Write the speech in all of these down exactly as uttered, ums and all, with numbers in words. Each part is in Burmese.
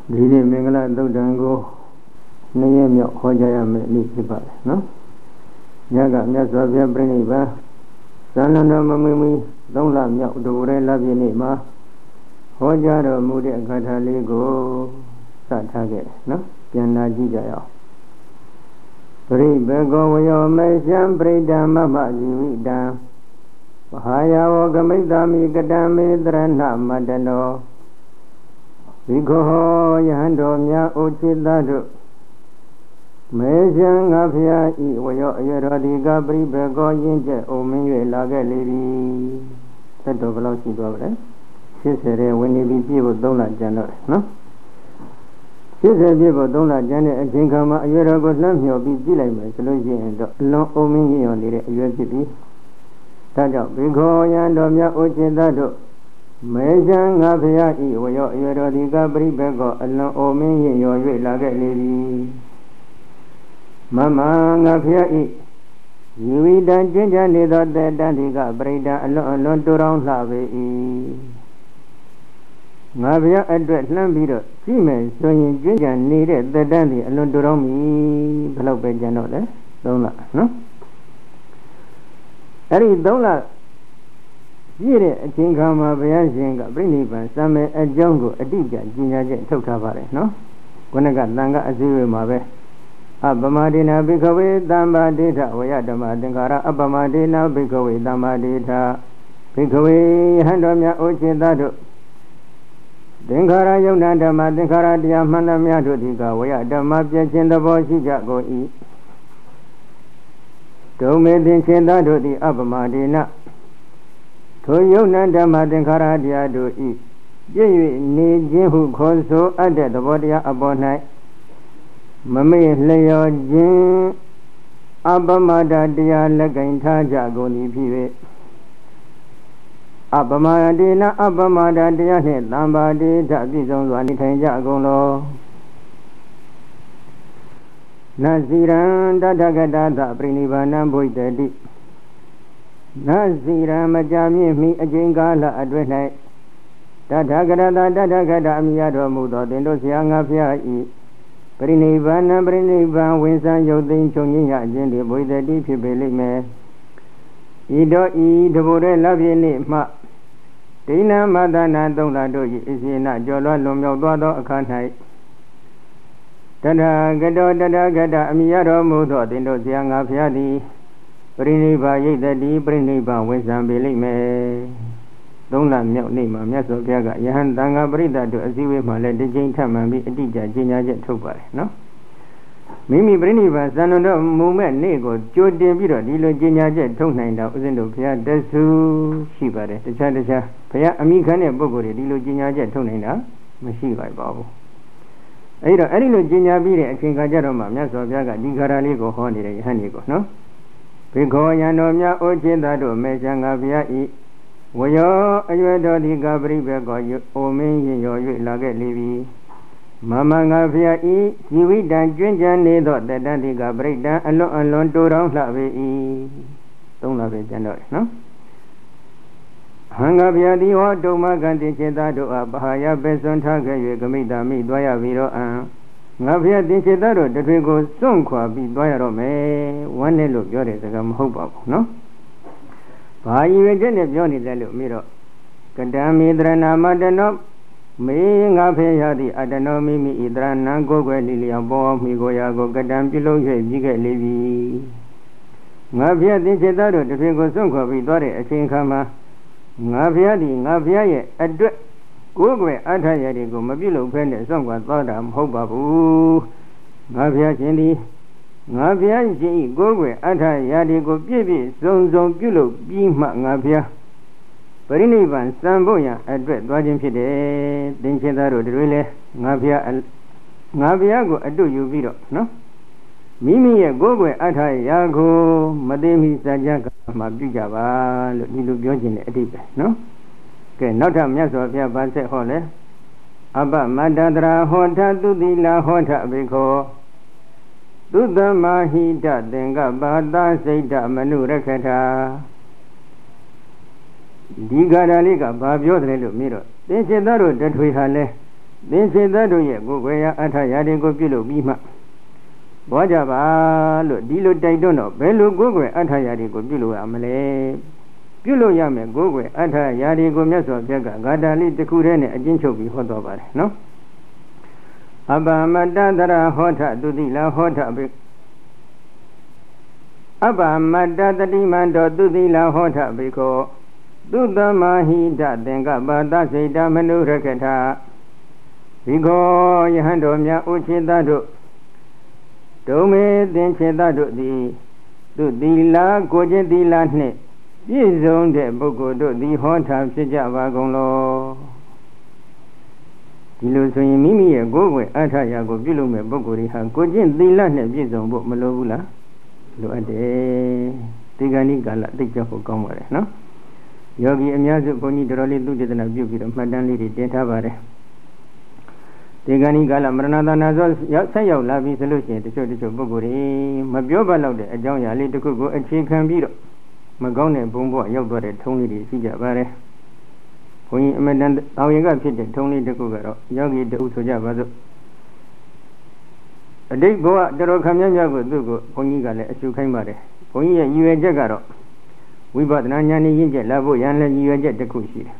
ဒီနေ့မင်္ဂလာသုတ်တံကိုနေ့ရက်မြောက်ဟောကြားရမယ့်နေ့ဖြစ်ပါတယ်နော်ညကမြတ်စွာဘုရားပြိဋိဘံဇာနန္ဒမမီမီသုံးလမြောက်ဒုရဲလပြည့်နေ့မှာဟောကြားတော်မူတဲ့ဂါထာလေးကိုစထားခဲ့နော်ပြန်လာကြည့်ကြရအောင်ပရိဘေကောဝယောမေရှံပရိဒံမမဇီဝိတံဝဟာယဝကမိတ္တမိကတံမေတရဏမတ္တနောဝိခောယဟန်တော်များအိုจิตတို့မေရှံငါဖျားဤဝယောအယရောဒီကပရိဘေကောယင်းကျက်အိုမင်း၍လာခဲ့လေပြီသက်တော်ဘယ်လောက်ရှိသွားပါလဲရှစ်ဆယ်ရဲ့ဝိနည်းပြီးပြည့်ဖို့သုံးလကျန်တော့တယ်နော်ရှစ်ဆယ်ပြည့်ဖို့သုံးလကျန်တဲ့အချိန်ခါမှာအယရောကိုလှမ်းမြော်ပြီးကြည့်လိုက်မယ်ဆိုလို့ရှိရင်တော့အလွန်အိုမင်းကြီးရောနေတဲ့အရွယ်ဖြစ်ပြီးဒါကြောင့်ဝိခောယဟန်တော်များအိုจิตတို့မေရှံငါဖျားဤဝယောအယရောဒီကပရိဘေကောအလွန်အိုမင်းကြီးရော၍လာခဲ့လေပြီမမငါဖျားဤဇီဝိတံကျင့်ကြံနေသောတေတံဒီကပရိဒံအလွန်အလွန်တူတောင်းလှပေ၏ငါဖျားအတွက်လှမ်းပြီးတော့ကြည့်မယ်ဆိုရင်ကျင့်ကြံနေတဲ့တေတံဒီအလွန်တူတောင်းပြီဘယ်လောက်ပဲကျန်တော့လဲသုံးလနော်အဲ့ဒီသုံးလပြည့်တဲ့အချိန်ခါမှာဘုရားရှင်ကပြိဋိဘံစံမဲ့အကြောင်းကိုအတိအကျကြီးညာချက်ထုတ်ထားပါတယ်နော်ခုနကသံဃာအစည်းအဝေးမှာပဲအပမဒေနာဘိခဝေသမ္မာဒေထဝယဓမ္မသင်္ခါရအပမဒေနာဘိခဝေသမ္မာဒေထဘိခဝေဟန်တော်များအိုจิตတို့သင်္ခါရယုံနာဓမ္မသင်္ခါရတရားမှန်သမျှတို့ဒီကဝယဓမ္မပြည့်ခြင်းသဘောရှိကြကုန်၏ဒုမေသင်္ချေတတို့သည်အပမဒေနာထိုယုံနာဓမ္မသင်္ခါရတရားတို့ဤပြည့်၍နေခြင်းဟုခေါ်ဆိုအပ်တဲ့သဘောတရားအပေါ်၌မမေ့လျော်ခြင်းအပမဒတရားလက်ကင်ထားကြကုန်သည်ဖြစ်၍အပမဒေနအပမဒတရားနှင့်သံပါတိထပြည့်စုံစွာနေထိုင်ကြကုန်လောနစီရံတတဂတသပရိနိဗ္ဗာနံဘုဒ္ဓတိနစီရံမကြမြင့်မိအကျဉ်းကာလအတွင်း၌တတဂတသတတဂတအမိရတော်မူသောသင်တို့ဆရာငါဖျားဤပရိနိဗ္ဗာန်ပရိနိဗ္ဗာန်ဝင်ဆံယုတ်သိမ်းချုပ်ငြိမ်းရခြင်းတွေဘုဒ္ဓတိဖြစ်ပေလိမ့်မယ်ဤတော့ဤတဘုရဲလပြည့်နေ့မှဒိဏမသနာသုံးလတို့၏အစီအနကျော်လွှတ်လွန်မြောက်သွားသောအခါ၌တတဂတောတတဂတအမိရတော်မူသောသင်တို့ဆရာငါဖျားသည်ပရိနိဗ္ဗာန်ရိတ်တတိပရိနိဗ္ဗာန်ဝင်ဆံပေလိမ့်မယ်သုံးလမြောက်နေ့မှာမြတ်စွာဘုရားကယဟန်တန်ဃာပရိသတ်တို့အစည်းအဝေးမှာလည်းတစ်ကြိမ်ထပ်မံပြီးအတိအကျကြေညာချက်ထုတ်ပါတယ်နော်မိမိပြိဋိဘံဇန်နတော်မူမဲ့နေ့ကိုကြိုတင်ပြီးတော့ဒီလိုကြေညာချက်ထုတ်နိုင်တာဥစဉ်တို့ဘုရားတဆူရှိပါတယ်တခြားတခြားဘုရားအမိခံတဲ့ပုဂ္ဂိုလ်တွေဒီလိုကြေညာချက်ထုတ်နိုင်တာမရှိပါဘူးအဲ့တော့အဲ့ဒီလိုကြေညာပြီးတဲ့အချိန်ခါကျတော့မှမြတ်စွာဘုရားကဒီခါရလေးကိုဟောနေတဲ့ယဟန်ကြီးကိုနော်ဘေခောယံတော်များအိုจิตတို့မေရှံငါဘုရားဤဝယောအရွယ်တော်ဒီကပရိဘေကောအိုမင်းရင်ရော၍လာခဲ့လေပြီမမငါဖျားဤဇီဝိတံကျွင်းကြံနေသောတတ္တတိကပရိဒံအလွန်အလွန်တိုးတောင်းလှပေ၏သုံးလပဲကျန်တော့တယ်နော်ဟံငါဖျားသည်ဟောတုံမကံတိစေတတို့အားပဟာယပဲစွန်ထားခဲ့၍ဂမိတာမိသွားရပြီတော့အံငါဖျားတင်စေတတို့တထွေကိုစွန့်ခွာပြီးသွားရတော့မယ်ဝမ်းနဲ့လို့ပြောတဲ့စကားမဟုတ်ပါဘူးနော်ဘာရည်ရွယ်ချက်နဲ့ပြောနေတယ်လို့မေးတော့ကတံမေတရဏမတနောမေငါဖေရသည်အတနောမိမိဣတရဏံကိုယ်ွယ်လီလျောင်ပေါ်မိကိုရာကိုကတံပြုလုပ်၍ပြီးခဲ့လေပြီငါဖျက်သင်္ချေသားတို့တဖြင့်ကိုစွန့်ခွာပြီးသွားတဲ့အချိန်ခါမှာငါဖျက်သည်ငါဖျက်ရဲ့အတွက်ကိုယ်ွယ်အထာရတွေကိုမပြုလုပ်ဖဲနဲ့စွန့်ခွာသွားတာမဟုတ်ပါဘူးငါဖျက်ခြင်းသည်ငါဖျားရှင်ဤကိုယ်ွယ်အထာရာတွေကိုပြည့်ပြည့်စုံစုံပြုလုပ်ပြီးမှငါဖျားပရိနိဗ္ဗာန်စံဖို့ရန်အတွက်သွားခြင်းဖြစ်တယ်သင်္ချေသားတို့တွေလည်းငါဖျားငါဖျားကိုအတုယူပြီးတော့နော်မိမိရဲ့ကိုယ်ွယ်အထာရာကိုမသိမိစကြကမှပြုကြပါလို့ဒီလိုပြောခြင်းနဲ့အတိတ်ပဲနော်ကဲနောက်ထပ်မြတ်စွာဘုရားဗာဆက်ဟောလဲအပမတ္တတရာဟောထသူတိလာဟောထဘေခောသုတ္တမဟိတသင်္ကပါတစိတ်တမနုရခထာဒီဂါထာလေးကဘာပြောတယ်လို့မေးတော့သင်္ချေသားတို့တထွေဟာလဲသင်္စေတတို့ရဲ့ကိုယ်ွယ်ရာအထာရာတွေကိုပြုလုပ်ပြီးမှဘွားကြပါလို့ဒီလိုတိုက်တွန်းတော့ဘယ်လိုကိုယ်ွယ်အထာရာတွေကိုပြုလုပ်ရမလဲပြုလုပ်ရမယ်ကိုယ်ွယ်အထာရာတွေကိုမြတ်စွာဘုရားကဂါထာလေးတစ်ခုတည်းနဲ့အကျဉ်းချုပ်ပြီးဟောတော်ပါတယ်နော်အပမတ္တတရဟောထသူတိလဟောထဘိအပမတ္တတတိမန္တောသူတိလဟောထဘိခောသုတမဟိတသင်္ကပ္ပသစေတမနုရကထဘိခောယဟန်တော်များဥချိတတို့ဒုမေသင်္ချေတတို့သည်သူသီလကိုကျင့်သီလနှင့်ပြည့်စုံတဲ့ပုဂ္ဂိုလ်တို့သည်ဟောထားဖြစ်ကြပါကုန်လောဒီလိုဆိုရင်မိမိရဲ့ကိုယ်ွယ်အထာရာကိုပြုလုပ်မဲ့ပုဂ္ဂိုလ်တွေဟာကိုကျင့်သီလနဲ့ပြည့်စုံဖို့မလိုဘူးလားလိုအပ်တယ်ဒီကနေ့ကာလသိကြဖို့ကောင်းပါတယ်နော်ယောဂီအများစုဘုန်းကြီးတော်တော်လေးသူတေသနာပြုပြီးတော့မှတ်တမ်းလေးတွေတင်ထားပါတယ်ဒီကနေ့ကာလမရဏသာနာဆိုရောက်ဆက်ရောက်လာပြီဆိုလို့ရှိရင်တချို့တချို့ပုဂ္ဂိုလ်တွေမပြောဘတ်လောက်တဲ့အကြောင်းအရာလေးတစ်ခုကိုအခြေခံပြီးတော့မကောင်းတဲ့ဘုံဘဝရောက်သွားတဲ့ထုံးလေးတွေရှိကြပါတယ်ဘုန်းကြီးအမတန်အောင်ရင်ကဖြစ်တဲ့ထုံးလေးတစ်ခုကတော့ယောဂီတူဆိုကြပါစို့အတိတ်ဘဝတော်တော်ခံမြတ်မြတ်ကိုသူ့ကိုဘုန်းကြီးကလည်းအရှုခိုင်းပါတယ်ဘုန်းကြီးရဲ့ရည်ရွယ်ချက်ကတော့ဝိပဿနာဉာဏ်နဲ့ရင့်ကျက်လာဖို့ရန်လည်းရည်ရွယ်ချက်တစ်ခုရှိတယ်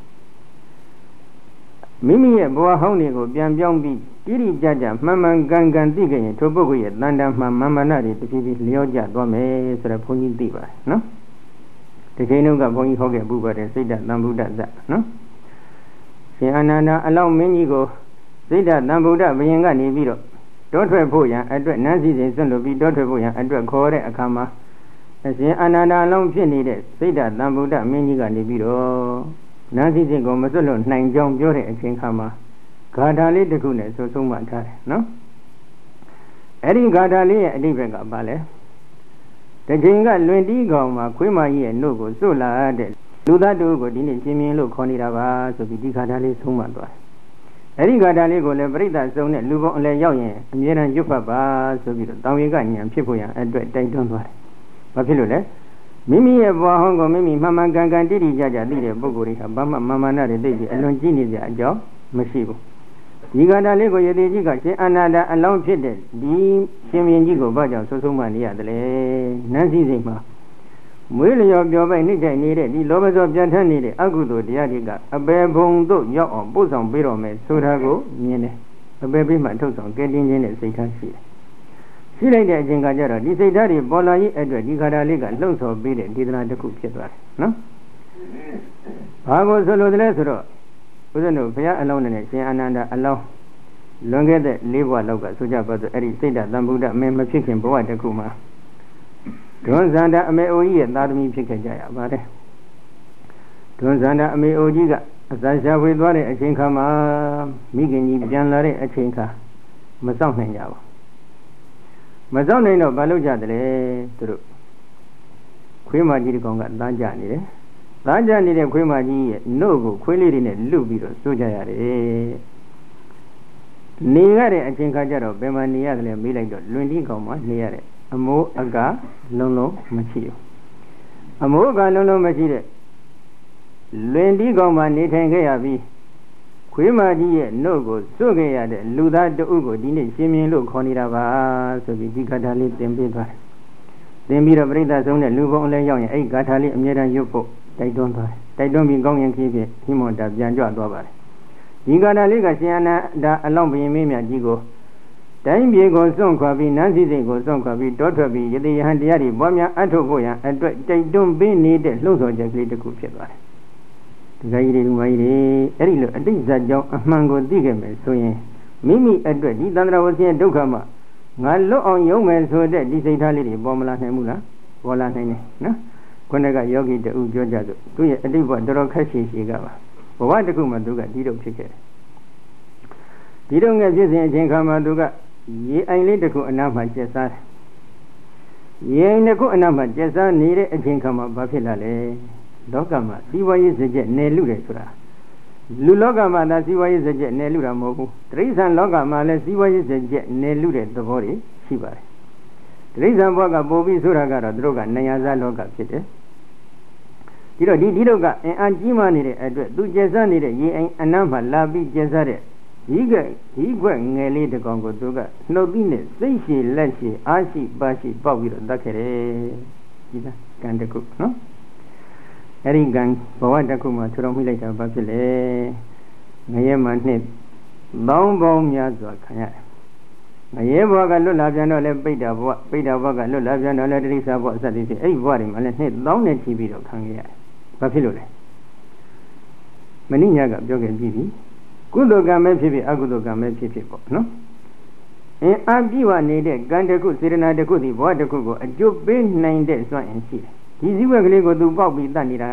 မိမိရဲ့ဘဝဟောင်းတွေကိုပြန်ပြောင်းပြီးတိတိကျကျမှန်မှန်ကန်ကန်သိကြရင်ထိုပုဂ္ဂိုလ်ရဲ့တန်တမှန်မှန်မှန်တွေတဖြည်းဖြည်းလျော့ကျသွားမယ်ဆိုတော့ဘုန်းကြီးသိပါတယ်နော်ဒီချိန်တုန်းကဘုန်းကြီးဟောခဲ့ပူပါတယ်စိတ်တသံဗုဒ္ဓဇနော်ရှင်အာနန္ဒာအလောင်းမင်းကြီးကိုစိတ်တသံဗုဒ္ဓဘုရင်ကနေပြီးတော့တောထွက်ဖို့ရန်အတွက်နန်းစီစဉ်ဆွန့်လွတ်ပြီးတောထွက်ဖို့ရန်အတွက်ခေါ်တဲ့အခါမှာအရှင်အာနန္ဒာအလောင်းဖြစ်နေတဲ့စိတ်တသံဗုဒ္ဓမင်းကြီးကနေပြီးတော့နန်းစီစဉ်ကိုမဆွတ်လွတ်နိုင်ကြောင်းပြောတဲ့အချိန်ခါမှာဂါထာလေးတစ်ခုနဲ့ဆိုဆုံးမှထားတယ်နော်အဲ့ဒီဂါထာလေးရဲ့အဓိပ္ပာယ်ကဘာလဲတချိန်ကလွင်တီးကောင်မှာခွေးမကြီးရဲ့နှုတ်ကိုစွတ်လာတဲ့လူသားတို့ကိုဒီနေ့ရှင်မြင်းလို့ခေါ်နေတာပါဆိုပြီးဒီဂါထာလေးဆုံးမှသွားတယ်အဲ့ဒီဂါထာလေးကိုလည်းပရိသတ်ဆုံးတဲ့လူပေါင်းအလဲရောက်ရင်အမြဲတမ်းရွတ်ဖတ်ပါဆိုပြီးတော့တောင်ဝေကဉာဏ်ဖြစ်ဖို့ရန်အတွက်တိုက်တွန်းသွားတယ်ဘာဖြစ်လို့လဲမိမိရဲ့ဘဝဟောင်းကိုမိမိမှန်မှန်ကန်ကန်တိတိကျကျသိတဲ့ပုဂ္ဂိုလ်တွေဟာဘာမှမာမနာတွေသိပြီးအလွန်ကြီးနေကြအကြောင်းမရှိဘူးဒီကတာလေးကိုယတိကြီးကရှင်အနန္ဒာအလောင်းဖြစ်တဲ့ဒီရှင်မြင်းကြီးကိုဘာကြောင့်ဆုံးဆုံးမှနေရတယ်လဲနန်းစည်းစိမ်မှာမွေးလျော်ပြောပိုက်နှိမ့်ချနေတဲ့ဒီလောဘဇောပြန်ထမ်းနေတဲ့အကုသိုလ်တရားတွေကအပေဘုံတို့ရောက်အောင်ပို့ဆောင်ပေးတော်မယ်ဆိုတာကိုမြင်တယ်အပေပေးမှထုတ်ဆောင်ကဲတင်ခြင်းနဲ့စိတ်ထားရှိတယ်ရှိလိုက်တဲ့အချိန်ကကျတော့ဒီစိတ်ဓာတ်တွေပေါ်လာရေးအတွက်ဒီခါတာလေးကလှုပ်ဆော်ပေးတဲ့ဒေသနာတစ်ခုဖြစ်သွားတယ်နော်ဘာကိုဆိုလို့လဲဆိုတော့ဦးဇင်းတို့ဘုရားအလောင်းနဲ့ရှင်အာနန္ဒာအလောင်းလွန်ခဲ့တဲ့လေးဘဝလောက်ကဆိုကြပါစို့အဲ့ဒီစိတ်ဓာတ်သံဗုဒ္ဓအမေမဖြစ်ခင်ဘဝတစ်ခုမှာဒွန်ဇန္တာအမေအိုကြီးရဲ့သာသမီဖြစ်ခဲ့ကြရပါတယ်ဒွန်ဇန္တာအမေအိုကြီးကအစာရှာဖွေသွားတဲ့အချိန်ခါမှာမိခင်ကြီးပြန်လာတဲ့အချိန်ခါမစောင့်နိုင်ကြဘူးမစောင့်နိုင်တော့ဘာလုပ်ကြတယ်လဲသူတို့ခွေးမကြီးတကောင်ကတန်းကြနေတယ်တန်းကြနေတဲ့ခွေးမကြီးရဲ့နှုတ်ကိုခွေးလေးတွေနဲ့လုပြီးတော့စိုးကြရတယ်နေရတဲ့အချိန်ခါကျတော့ဘယ်မှာနေရတယ်လဲမေးလိုက်တော့လွင်တီးကောင်မှာနေရတယ်အမိုးအကာလုံးလုံးမရှိဘူးအမိုးအကာလုံးလုံးမရှိတဲ့လွင်တီးကောင်မှာနေထိုင်ခဲ့ရပြီးခွေးမကြီးရဲ့နှုတ်ကိုစွတ်ခဲ့ရတဲ့လူသားတဦးကိုဒီနေ့ရှင်မြင်းလို့ခေါ်နေတာပါဆိုပြီးဒီဂါထာလေးသင်ပေးသွားတယ်သင်ပြီးတော့ပြိဿဆုံးတဲ့လူပေါင်းအလဲရောက်ရင်အဲ့ဒီဂါထာလေးအမြဲတမ်းရွတ်ဖို့တိုက်တွန်းသွားတယ်တိုက်တွန်းပြီးကောင်းရင်ခီးဖြင့်ဟိမွန်တာပြန်ကြွသွားပါတယ်ဒီဂါထာလေးကရှင်အနန္ဒာအလောင်းဘုရင်မင်းမြတ်ကြီးကိုတိုင်းပြည်ကိုစွန့်ခွာပြီးနန်းစည်းစိမ်ကိုစွန့်ခွာပြီးတောထွက်ပြီးယတိယဟန်တရားတွေပွားများအထုတ်ဖို့ရန်အတွက်တိုက်တွန်းပေးနေတဲ့လှုပ်ဆော်ချက်ကလေးတစ်ခုဖြစ်သွားတယ်ဒီကကြီးတွေလူမကြီးတွေအဲ့ဒီလိုအတိတ်ဇာတ်ကြောင့်အမှန်ကိုသိခဲ့မယ်ဆိုရင်မိမိအတွက်ဒီသန္တရာဝဆင်းဒုက္ခမှာငါလွတ်အောင်ယုံမယ်ဆိုတဲ့ဒီစိတ်ထားလေးတွေပေါ်မလာနိုင်ဘူးလားပေါ်လာနိုင်တယ်နော်ခုနကယောဂီတူပြောကြဆိုသူ့ရဲ့အတိတ်ဘဝတော်တော်ခက်ရှည်ရှည်ကပါဘဝတစ်ခုမှသူကဒီတော့ဖြစ်ခဲ့တယ်ဒီတော့ငယ်ဖြစ်စဉ်အချိန်ခါမှာသူကရေအိုင်လေးတစ်ခုအနားမှာကျက်စားတယ်ရေအိုင်တစ်ခုအနားမှာကျက်စားနေတဲ့အချိန်ခါမှာဘာဖြစ်လာလဲလောကမှာစီးပွားရေးစကြက်နယ်လူတယ်ဆိုတာလူလောကမှာသာစီးပွားရေးစကြက်နယ်လူတာမဟုတ်ဘူးတိရစ္ဆာန်လောကမှာလည်းစီးပွားရေးစကြက်နယ်လူတဲ့သဘောတွေရှိပါတယ်တိရစ္ဆာန်ဘဝကပို့ပြီးဆိုတာကတော့သူတို့ကနယဇလောကဖြစ်တယ်ဒီတော့ဒီဒီတော့ကအင်အားကြီးမားနေတဲ့အတွက်သူကျက်စားနေတဲ့ရေအိမ်အနားမှာလာပြီးကျက်စားတဲ့ဒီကဒီကွက်ငယ်လေးတကောင်ကိုသူကနှုတ်သီးနဲ့စိတ်ရှိလက်ရှိအားရှိပါရှိပေါက်ပြီးတော့တတ်ခဲ့တယ်ဒီကကံတခုနော်အဲ့ဒီကံဘဝတခုမှာထူထောင်မိလိုက်တာဘာဖြစ်လဲငရဲမှနှစ်ပေါင်းပေါင်းများစွာခံရတယ်ငရဲဘဝကလွတ်လာပြန်တော့လဲပိဋ္ဌာဘဝပိဋ္ဌာဘဝကလွတ်လာပြန်တော့လဲတိရိစ္ဆာဘဝအစတည်းဖြစ်အဲ့ဒီဘဝတွေမှာလဲနှစ်သောင်းနဲ့ချီပြီးတော့ခံခဲ့ရတယ်ဘာဖြစ်လို့လဲမဏိညာကပြောခဲ့ပြီးပြီကုသိုလ်ကံပဲဖြစ်ဖြစ်အကုသိုလ်ကံပဲဖြစ်ဖြစ်ပေါ့နော်အင်းအပြည့်ဝနေတဲ့ကံတစ်ခုစေတနာတစ်ခုဒီဘဝတစ်ခုကိုအကျိုးပေးနိုင်တဲ့စွမ်းအင်ရှိတယ်ဒီစည်းဝက်ကလေးကိုသူပေါက်ပြီးတတ်နေတာ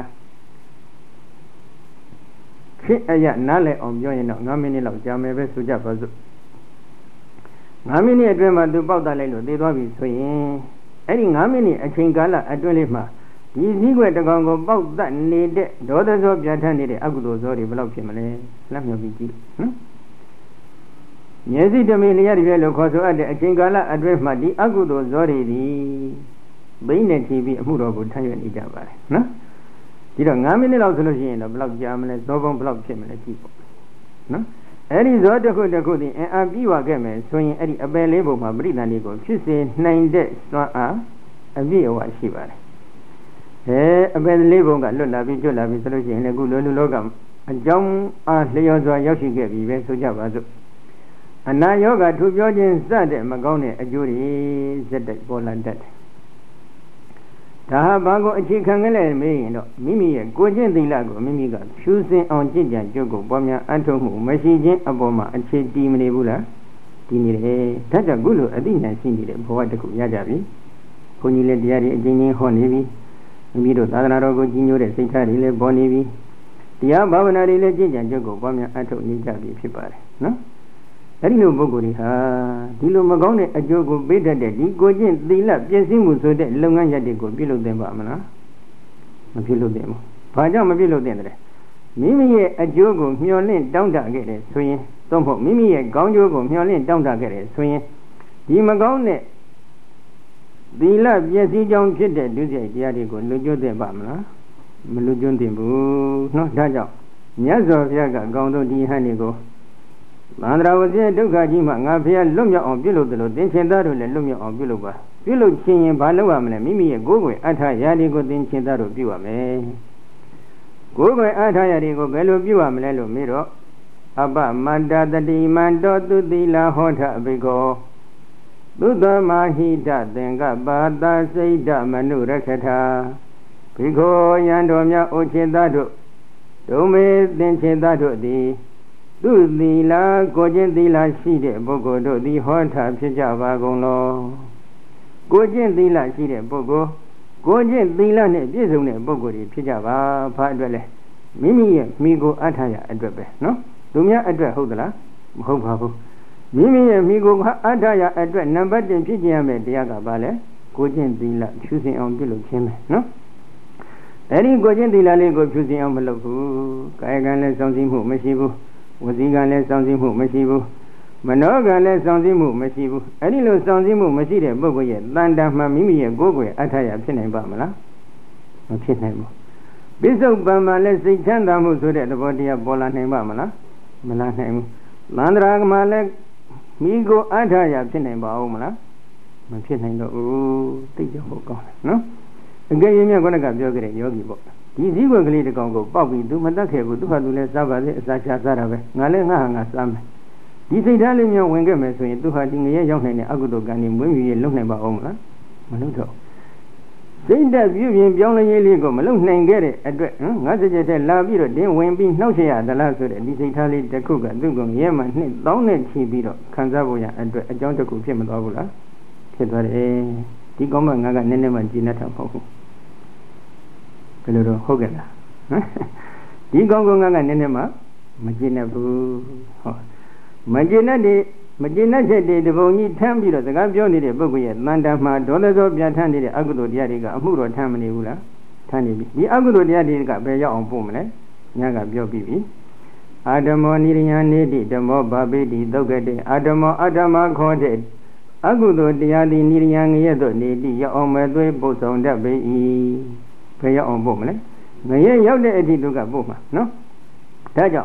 ခေအရနားလည်အောင်ပြောရင်တော့၅မိနစ်လောက်ကြာမယ်ပဲဆိုကြပါစို့၅မိနစ်အတွင်းမှာသူပေါက်တတ်လိုက်လို့သိသွားပြီဆိုရင်အဲ့ဒီ၅မိနစ်အချိန်ကာလအတွင်းလေးမှာဒီစည်းွက်တကောင်ကိုပေါက်တတ်နေတဲ့ဒေါသဇောပြဋ္ဌာန်းနေတဲ့အကုသိုလ်ဇောတွေဘယ်လောက်ဖြစ်မလဲလက်မြောက်ပြီးကြည့်နော်မျက်စိတမင်လျက်တည်းလို့ခေါ်ဆိုအပ်တဲ့အချိန်ကာလအတွင်းမှာဒီအကုသိုလ်ဇောတွေဒီဘိန်းနဲ့ချီပြီးအမှုတော်ကိုထမ်းရွက်နေကြပါတယ်နော်ဒီတော့၅မိနစ်လောက်ဆိုလို့ရှိရင်တော့ဘယ်လောက်ကြာမလဲဇောပေါင်းဘယ်လောက်ဖြစ်မလဲကြည့်ပေါ့နော်အဲ့ဒီဇောတစ်ခုတစ်ခုဒီအင်အားပြီးဝခဲ့မယ်ဆိုရင်အဲ့ဒီအပယ်လေးပုံမှာပရိသန္တိကိုဖြစ်စေနိုင်တဲ့စွမ်းအားအပြည့်အဝရှိပါတယ်အဲအပယ်လေးပုံကလွတ်လာပြီးကျွတ်လာပြီးဆိုလို့ရှိရင်လည်းခုလောလူလောကအကြောင်းအားလျော်စွာရောက်ရှိခဲ့ပြီပဲဆိုကြပါစို့အနာယောဂထူပြောခြင်းစတဲ့မကောင်းတဲ့အကျိုးတွေစက်တိုက်ပေါ်လာတတ်တယ်ဒါဟာဘာကိုအခြေခံကြလဲမေးရင်တော့မိမိရဲ့ကိုယ်ကျင့်သီလကိုမိမိကဖြူစင်အောင်ကြင်ကြံကြုတ်ကိုပွားများအထုတ်မှုမရှိခြင်းအပေါ်မှာအခြေတည်မနေဘူးလားတည်နေတယ်ဒါကြောင့်ခုလိုအသိဉာဏ်ရှိနေတဲ့ဘဝတစ်ခုရကြပြီဘုန်းကြီးလည်းတရားတွေအကျဉ်းချင်းဟောနေပြီမိမိတို့သာသနာတော်ကိုကြီးညိုတဲ့စိတ်ထားတွေလည်းပေါ်နေပြီတရားဘာဝနာတွေလည်းကြင်ကြံကြုတ်ကိုပွားများအထုတ်နေကြပြီဖြစ်ပါတယ်နော်အဲ့ဒီလိုပုဂ္ဂိုလ်တွေဟာဒီလိုမကောင်းတဲ့အကျိုးကိုပေးတတ်တဲ့ဒီကိုကျင့်သီလပြည့်စုံမှုဆိုတဲ့လုပ်ငန်းရပ်တွေကိုပြုလုပ်သင့်ပါမလားမပြုလုပ်သင့်ဘူးဘာကြောင့်မပြုလုပ်သင့်တယ်မိမိရဲ့အကျိုးကိုမျှော်လင့်တောင်းတခဲ့တယ်ဆိုရင်သို့မဟုတ်မိမိရဲ့ကောင်းကျိုးကိုမျှော်လင့်တောင်းတခဲ့တယ်ဆိုရင်ဒီမကောင်းတဲ့သီလပြည့်စုံကြောင်းဖြစ်တဲ့ဒုစရိုက်တရားတွေကိုလွတ်ကျွတ်သင့်ပါမလားမလွတ်ကျွတ်သင့်ဘူးเนาะဒါကြောင့်မြတ်စွာဘုရားကအကောင်းဆုံးဒီဟန်တွေကိုမန္တရာဝစီဒုက္ခကြီးမှငါဖះလွတ်မြောက်အောင်ပြုလုပ်တယ်လို့သင်္ချင်သားတို့လည်းလွတ်မြောက်အောင်ပြုလုပ်ပါပြုလုပ်ခြင်းရင်ဘာလုပ်ရမလဲမိမိရဲ့ကိုယ်ကိုယ်အထာရာတွေကိုသင်္ချင်သားတို့ပြုရမယ်ကိုယ်ကိုယ်အထာရာတွေကိုဘယ်လိုပြုရမလဲလို့မေးတော့အပမန္တတတိမန္တောသူတိလာဟောထအဘိကောသုတမဟိတသင်္ကပါတစိတ်တမနုရခထာဘိခောယံတော်များအိုချင်သားတို့ဒုမေသင်္ချင်သားတို့သည်သူသီလကိုကျင့်သီလရှိတဲ့ပုဂ္ဂိုလ်တို့သည်ဟောထားဖြစ်ကြပါကုန်လောကိုကျင့်သီလရှိတဲ့ပုဂ္ဂိုလ်ကိုကျင့်သီလနဲ့ပြည့်စုံတဲ့ပုဂ္ဂိုလ်တွေဖြစ်ကြပါဘာအတွက်လဲမိမိရဲ့မိကိုအထာရအတွက်ပဲနော်သူများအတွက်ဟုတ်သလားမဟုတ်ပါဘူးမိမိရဲ့မိကိုအထာရအတွက်နံပါတ်၁ဖြစ်ခြင်းရမယ်တရားကဘာလဲကိုကျင့်သီလဖြူစင်အောင်ပြုလုပ်ခြင်းပဲနော်အဲဒီကိုကျင့်သီလလေးကိုဖြူစင်အောင်မလုပ်ဘူးကာယကံလည်းစောင့်စည်းမှုမရှိဘူးဝစီကံလည်းစောင့်စည်းမှုမရှိဘူးမနောကံလည်းစောင့်စည်းမှုမရှိဘူးအဲ့ဒီလိုစောင့်စည်းမှုမရှိတဲ့ပုဂ္ဂိုလ်ရဲ့တန်တမ်းမှမိမိရဲ့ကိုယ်ကိုယ်အထာရဖြစ်နိုင်ပါမလားမဖြစ်နိုင်ဘူးပိဿုပံမှာလည်းစိတ်ချမ်းသာမှုဆိုတဲ့သဘောတရားပေါ်လာနိုင်ပါမလားမလာနိုင်ဘူးမန္တရာကမှာလည်းမိကိုအထာရဖြစ်နိုင်ပါဦးမလားမဖြစ်နိုင်တော့ဘူးသိကြဖို့ကောင်းတယ်နော်အကယ်၍မြတ်ခေါင်းကပြောခဲ့တဲ့ယောဂီပေါ့ဒီစည်းဝက်ကလေးတစ်ကောင်ကိုပေါက်ပြီးသူမတတ်ခဲ့ဘူးသူကသူလည်းစားပါလေအစာချစားတာပဲငါလည်းငါဟာငါစားမယ်ဒီစိတ်ဓာတ်လေးမျိုးဝင်ခဲ့မယ်ဆိုရင်သူဟာဒီငရဲရောက်နိုင်တဲ့အကုသိုလ်ကံတွေမွေးမြူရေးလုပ်နိုင်ပါအောင်မလားမလုပ်တော့စိတ်ဓာတ်ပြုပြင်ပြောင်းလဲရေးလေးကိုမလုပ်နိုင်ခဲ့တဲ့အတွက်ငါစကြက်တဲ့လာပြီးတော့တင်းဝင်ပြီးနှောက်เสียရသလားဆိုတဲ့ဒီစိတ်ထားလေးတစ်ခုကသူ့ကိုရဲမှနှစ်သောင်းနဲ့ချီပြီးတော့ခံစားဖို့ရအတွက်အကြောင်းတစ်ခုဖြစ်မသွားဘူးလားဖြစ်သွားတယ်ဒီကောင်းမှငါကနည်းနည်းမှကြည်နေတော့မဟုတ်ဘူးဘယ်လိုတော့ဟုတ်ကဲ့လားဒီကောင်းကောင်းကကနည်းနည်းမှမကျင်တတ်ဘူးဟောမကျင်တတ်တဲ့မကျင်တတ်ချက်တွေတပုံကြီးထမ်းပြီးတော့စကားပြောနေတဲ့ပုဂ္ဂိုလ်ရဲ့တန်တမှာဒေါသဇောပြဋ္ဌာန်းနေတဲ့အကုသိုလ်တရားတွေကအမှုတော်ထမ်းမနေဘူးလားထမ်းနေပြီဒီအကုသိုလ်တရားတွေကဘယ်ရောက်အောင်ပို့မလဲညကပြောပြီးပြီအာဓမောနိရိယနေတိဓမ္မောဘာပိတိသုတ်ကတဲ့အာဓမောအဓမ္မခေါ်တဲ့အကုသိုလ်တရားသည်နိရိယငရဲသို့နေတိရောက်အောင်မဲ့သွေးပုတ်ဆောင်တတ်ပေ၏ဘယ်ရောက်အောင်ပို့မလဲငရဲရောက်တဲ့အထိသူကပို့မှာနော်ဒါကြောင့်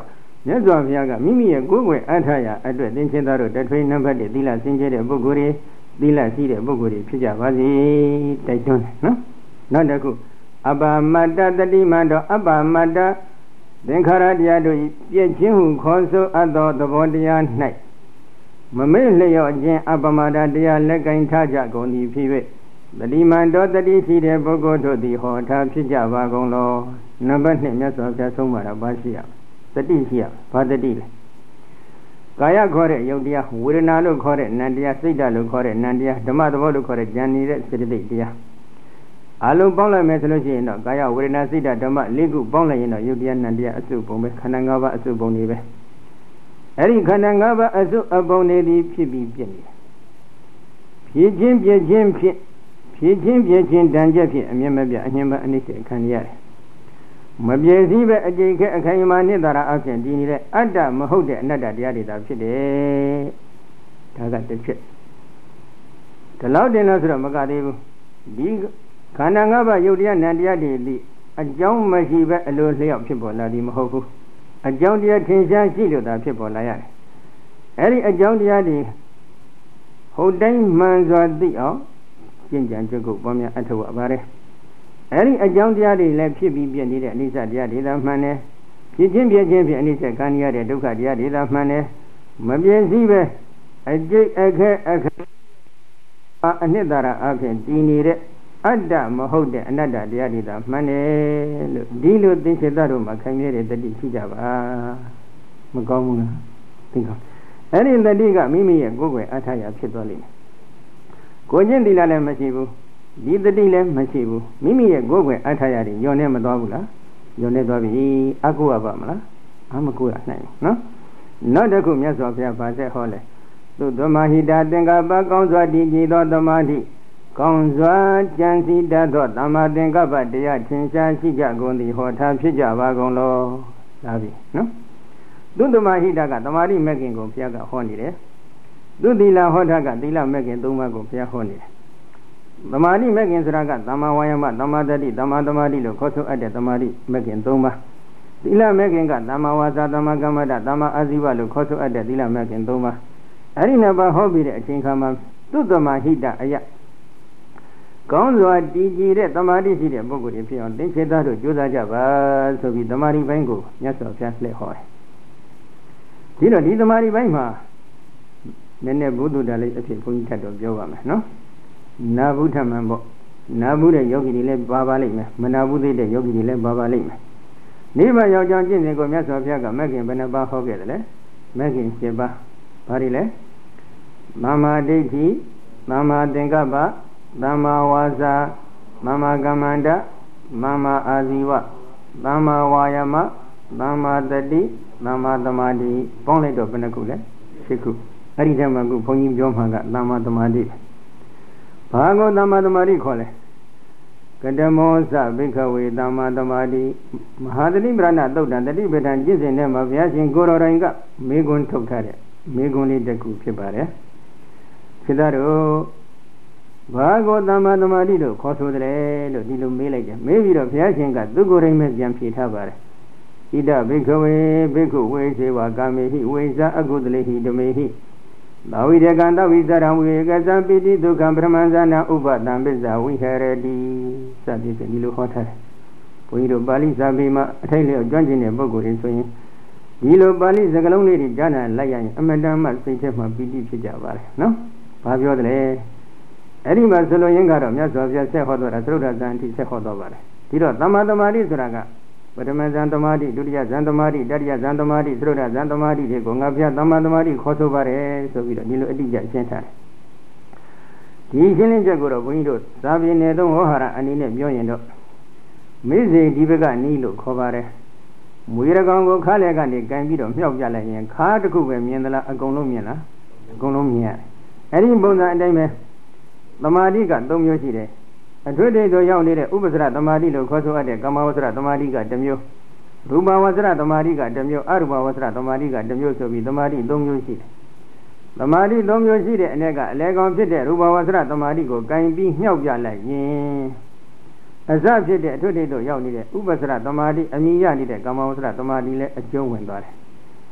မြတ်စွာဘုရားကမိမိရဲ့ကိုယ်ွယ်အထာရအတွက်သင်္ချင်သားတို့တထွေးနံပါတ်တစ်သီလစင်ကြယ်တဲ့ပုဂ္ဂိုလ်တွေသီလရှိတဲ့ပုဂ္ဂိုလ်တွေဖြစ်ကြပါစေတိုက်တွန်းတယ်နော်နောက်တစ်ခုအပ္ပမတ္တတတိမန္တောအပ္ပမတ္တသင်္ခါရတရားတို့ပြည့်ချင်းဟုခေါ်ဆိုအပ်သောသဘောတရား၌မမေ့လျော့ခြင်းအပ္ပမတ္တတရားလက်ကင်ထားကြကုန်သည်ဖြစ်၍တတိမန္တောတတိရှိတဲ့ပုဂ္ဂိုလ်တို့သည်ဟောထားဖြစ်ကြပါကုန်လောနံပါတ်နှစ်မြတ်စွာဘုရားဆုံးမတာပါရှိရတတိရှိရဘာတတိလဲကာယခေါ်တဲ့ယုတ်တရားဝေဒနာလို့ခေါ်တဲ့နံတရားစိတ်ဓာတ်လို့ခေါ်တဲ့နံတရားဓမ္မသဘောလို့ခေါ်တဲ့ဉာဏ်နေတဲ့စေတသိက်တရားအလုံးပေါင်းလိုက်မယ်ဆိုလို့ရှိရင်တော့ကာယဝေဒနာစိတ်ဓာတ်ဓမ္မလေးခုပေါင်းလိုက်ရင်တော့ယုတ်တရားနံတရားအစုပုံပဲခန္ဓာ၅ပါးအစုပုံတွေပဲအဲ့ဒီခန္ဓာ၅ပါးအစုအပုံတွေသည်ဖြစ်ပြီးပြည့်နေတယ်ဖြည့်ချင်းပြည့်ချင်းဖြစ်ဖြည့်ချင်းပြည့်ချင်းတန်ကြက်ဖြစ်အမြဲမပြအညင်မအနိစ္စခံရတယ်မပြည့်စည်ပဲအကျိခဲအခိုင်အမာနှစ်သာရအဖြစ်တည်နေတဲ့အတ္တမဟုတ်တဲ့အနတ္တတရားတွေသာဖြစ်တယ်ဒါကတစ်ချက်ဒီလောက်တင်လို့ဆိုတော့မကသေးဘူးဒီခန္ဓာ၅ပါးယုတ်တရားနံတရားတွေသည်အကြောင်းမရှိပဲအလိုလျောက်ဖြစ်ပေါ်လာသည်မဟုတ်ဘူးအကြောင်းတရားထင်ရှားရှိလို့သာဖြစ်ပေါ်လာရတယ်အဲ့ဒီအကြောင်းတရားတွေဟုတ်တိုင်းမှန်စွာသိအောင်ကျင့်ကြံကြုတ်ကိုပွားများအထောက်အပါရဲအဲ့ဒီအကြောင်းတရားတွေလည်းဖြစ်ပြီးပြည့်နေတဲ့အနိစ္စတရားတွေသာမှန်တယ်ဖြစ်ချင်းပြည့်ချင်းဖြစ်အနိစ္စခံရတဲ့ဒုက္ခတရားတွေသာမှန်တယ်မပြည့်စည်ပဲအကျိတ်အခက်အခက်အနှစ်သာရအဖြစ်တည်နေတဲ့အတ္တမဟုတ်တဲ့အနတ္တတရားတွေသာမှန်တယ်လို့ဒီလိုသင်္ချေတတို့မှာခိုင်မြဲတဲ့တတိရှိကြပါမကောင်းဘူးလားသိကောင်းအဲ့ဒီတတိကမိမိရဲ့ကိုယ်ွယ်အထာရဖြစ်သွားလိမ့်မယ်ကိုကျင့်သီလလည်းမရှိဘူးဒီတတိလည်းမရှိဘူးမိမိရဲ့ကိုယ်ွယ်အထာရတွေညော်နေမသွားဘူးလားညော်နေသွားပြီအကုရပါမလားအမကုရနိုင်ဘူးနော်နောက်တစ်ခုမြတ်စွာဘုရားဗာဆက်ဟောလဲသုဓမ္မဟိတာသင်္ကပ္ပကောင်းစွာတည်ကြည်သောသမာဓိကောင်းစွာကြံစည်တတ်သောသမ္မာသင်္ကပ္ပတရားထင်ရှားရှိကြကုန်သည်ဟောထားဖြစ်ကြပါကုန်လောဒါပြီနော်သုဓမ္မဟိတာကသမာဓိမဲ့ခင်ကိုဘုရားကဟောနေတယ်သုသီလဟောတာကသီလမဲ့ခင်သုံးပါးကိုဘုရားဟောနေတယ်သမာဓိမဲ့ခင်ဆိုတာကသမ္မာဝါယမသမ္မာတတိသမ္မာသမာဓိလို့ခေါ်ဆိုအပ်တဲ့သမာဓိမဲ့ခင်သုံးပါးသီလမဲ့ခင်ကသမ္မာဝါစာသမ္မာကမ္မတသမ္မာအာဇီဝလို့ခေါ်ဆိုအပ်တဲ့သီလမဲ့ခင်သုံးပါးအဲ့ဒီနှစ်ပါးဟောပြီးတဲ့အချိန်ခါမှာသုတ္တမဟိတအယကောင်းစွာတည်ကြည်တဲ့သမာဓိရှိတဲ့ပုဂ္ဂိုလ်တွေဖြစ်အောင်သင်္ချေသားတို့ကြိုးစားကြပါဆိုပြီးသမာဓိပိုင်းကိုမြတ်စွာဘုရားလှည့်ဟောတယ်ဒီတော့ဒီသမာဓိပိုင်းမှာနည်းနည်းဘုဒ္ဓတာလေးအဖြစ်ဘုန်းကြီးထပ်တော့ပြောပါမယ်နော်နာဘုထမံပေါ့နာဘုတဲ့ယောဂီတွေလည်းပါပါလိမ့်မယ်မနာဘုသိတဲ့ယောဂီတွေလည်းပါပါလိမ့်မယ်နိဗ္ဗာန်ရောက်ကြောင်းကျင့်စဉ်ကိုမြတ်စွာဘုရားကမဂ်ခင်ဘယ်နှပါးဟောခဲ့တယ်လဲမဂ်ခင်၈ပါးဘာတွေလဲသမ္မာဒိဋ္ဌိသမ္မာသင်္ကပ္ပသမ္မာဝါစာသမ္မာကမ္မန္တသမ္မာအာဇီဝသမ္မာဝါယမသမ္မာတတိသမ္မာသမာဓိပေါင်းလိုက်တော့ဘယ်နှခုလဲ၈ခုအဲ့ဒီထဲမှာခုဘုန်းကြီးပြောမှကသမ္မာသမာဓိဘာကိုသမ္မာသမာဓိခေါ်လဲကတမောသဘိက္ခဝေသမ္မာသမာဓိမဟာတတိပရဏသုတ်တံတတိပဋ္ဌာန်ကျင့်စဉ်ထဲမှာဘုရားရှင်ကိုယ်တော်တိုင်ကမေခွန်းထုတ်ထားတဲ့မေခွန်းလေးတစ်ခုဖြစ်ပါတယ်ဖြစ်သားတို့ဘာကိုသမ္မာသမာဓိလို့ခေါ်ဆိုတယ်လို့ဒီလိုမေးလိုက်တယ်မေးပြီးတော့ဘုရားရှင်ကသူကိုယ်တိုင်ပဲပြန်ဖြေထားပါတယ်ဣဒဘိက္ခဝေဘိက္ခုဝေစေဝကာမေဟိဝေဇာအကုသလေဟိဓမေဟိသာဝိတေကံသဝိဇာရံဝေကသံပိတိဒုက္ခံပရမဇာနာဥပတံပစ္စာဝိဟရတိစသည်ဖြင့်ဒီလိုဟောထားတယ်ဘုန်းကြီးတို့ပါဠိစာပေမှာအထိုက်လျောက်ကျွမ်းကျင်တဲ့ပုဂ္ဂိုလ်တွေဆိုရင်ဒီလိုပါဠိစကားလုံးလေးတွေကြားနာလိုက်ရရင်အမတန်မှစိတ်ထဲမှာပီတိဖြစ်ကြပါတယ်နော်ဘာပြောသလဲအဲ့ဒီမှာဆိုလိုရင်းကတော့မြတ်စွာဘုရားဆက်ဟောတော်တာသရုပ်ဒဇံအထိဆက်ဟောတော်ပါတယ်ဒီတော့သမ္မာသမာဓိဆိုတာကပထမဇန်သမာဓိဒုတိယဇန်သမာဓိတတိယဇန်သမာဓိသရုပ်ဒဇန်သမာဓိတွေကိုငါဘုရားသမ္မာသမာဓိခေါ်ဆိုပါတယ်ဆိုပြီးတော့ဒီလိုအတိအကျရှင်းထားတယ်ဒီရှင်းလင်းချက်ကိုတော့ဘုန်းကြီးတို့သာပြေနယ်သုံးဟောဟာရအနေနဲ့ပြောရင်တော့မေဇေဒီဘကနီးလို့ခေါ်ပါတယ်မွေရကောင်ကိုခါးလက်ကနေကန်ပြီးတော့မြှောက်ပြလိုက်ရင်ခါးတစ်ခုပဲမြင်သလားအကုန်လုံးမြင်လားအကုန်လုံးမြင်ရတယ်အဲ့ဒီပုံစံအတိုင်းပဲသမာဓိက၃မျိုးရှိတယ်အထွေထွေဆိုရောက်နေတဲ့ဥပ္ပစရသမာဓိလို့ခေါ်ဆိုရတဲ့ကမ္မဝဆရသမာဓိကတစ်မျိုးရူပဝဆရသမာဓိကတစ်မျိုးအရူပဝဆရသမာဓိကတစ်မျိုးဆိုပြီးသမာဓိ၃မျိုးရှိတယ်သမာဓိ၃မျိုးရှိတဲ့အ ਨੇ ကအလေကောင်ဖြစ်တဲ့ရူပဝဆရသမာဓိကိုကင်ပြီးမြှောက်ပြလိုက်ရင်အစဖြစ်တဲ့အထွေထွေတို့ရောက်နေတဲ့ဥပ္ပစရသမာဓိအမြင်ရနေတဲ့ကမ္မဝဆရသမာဓိလည်းအကျုံးဝင်သွားတယ်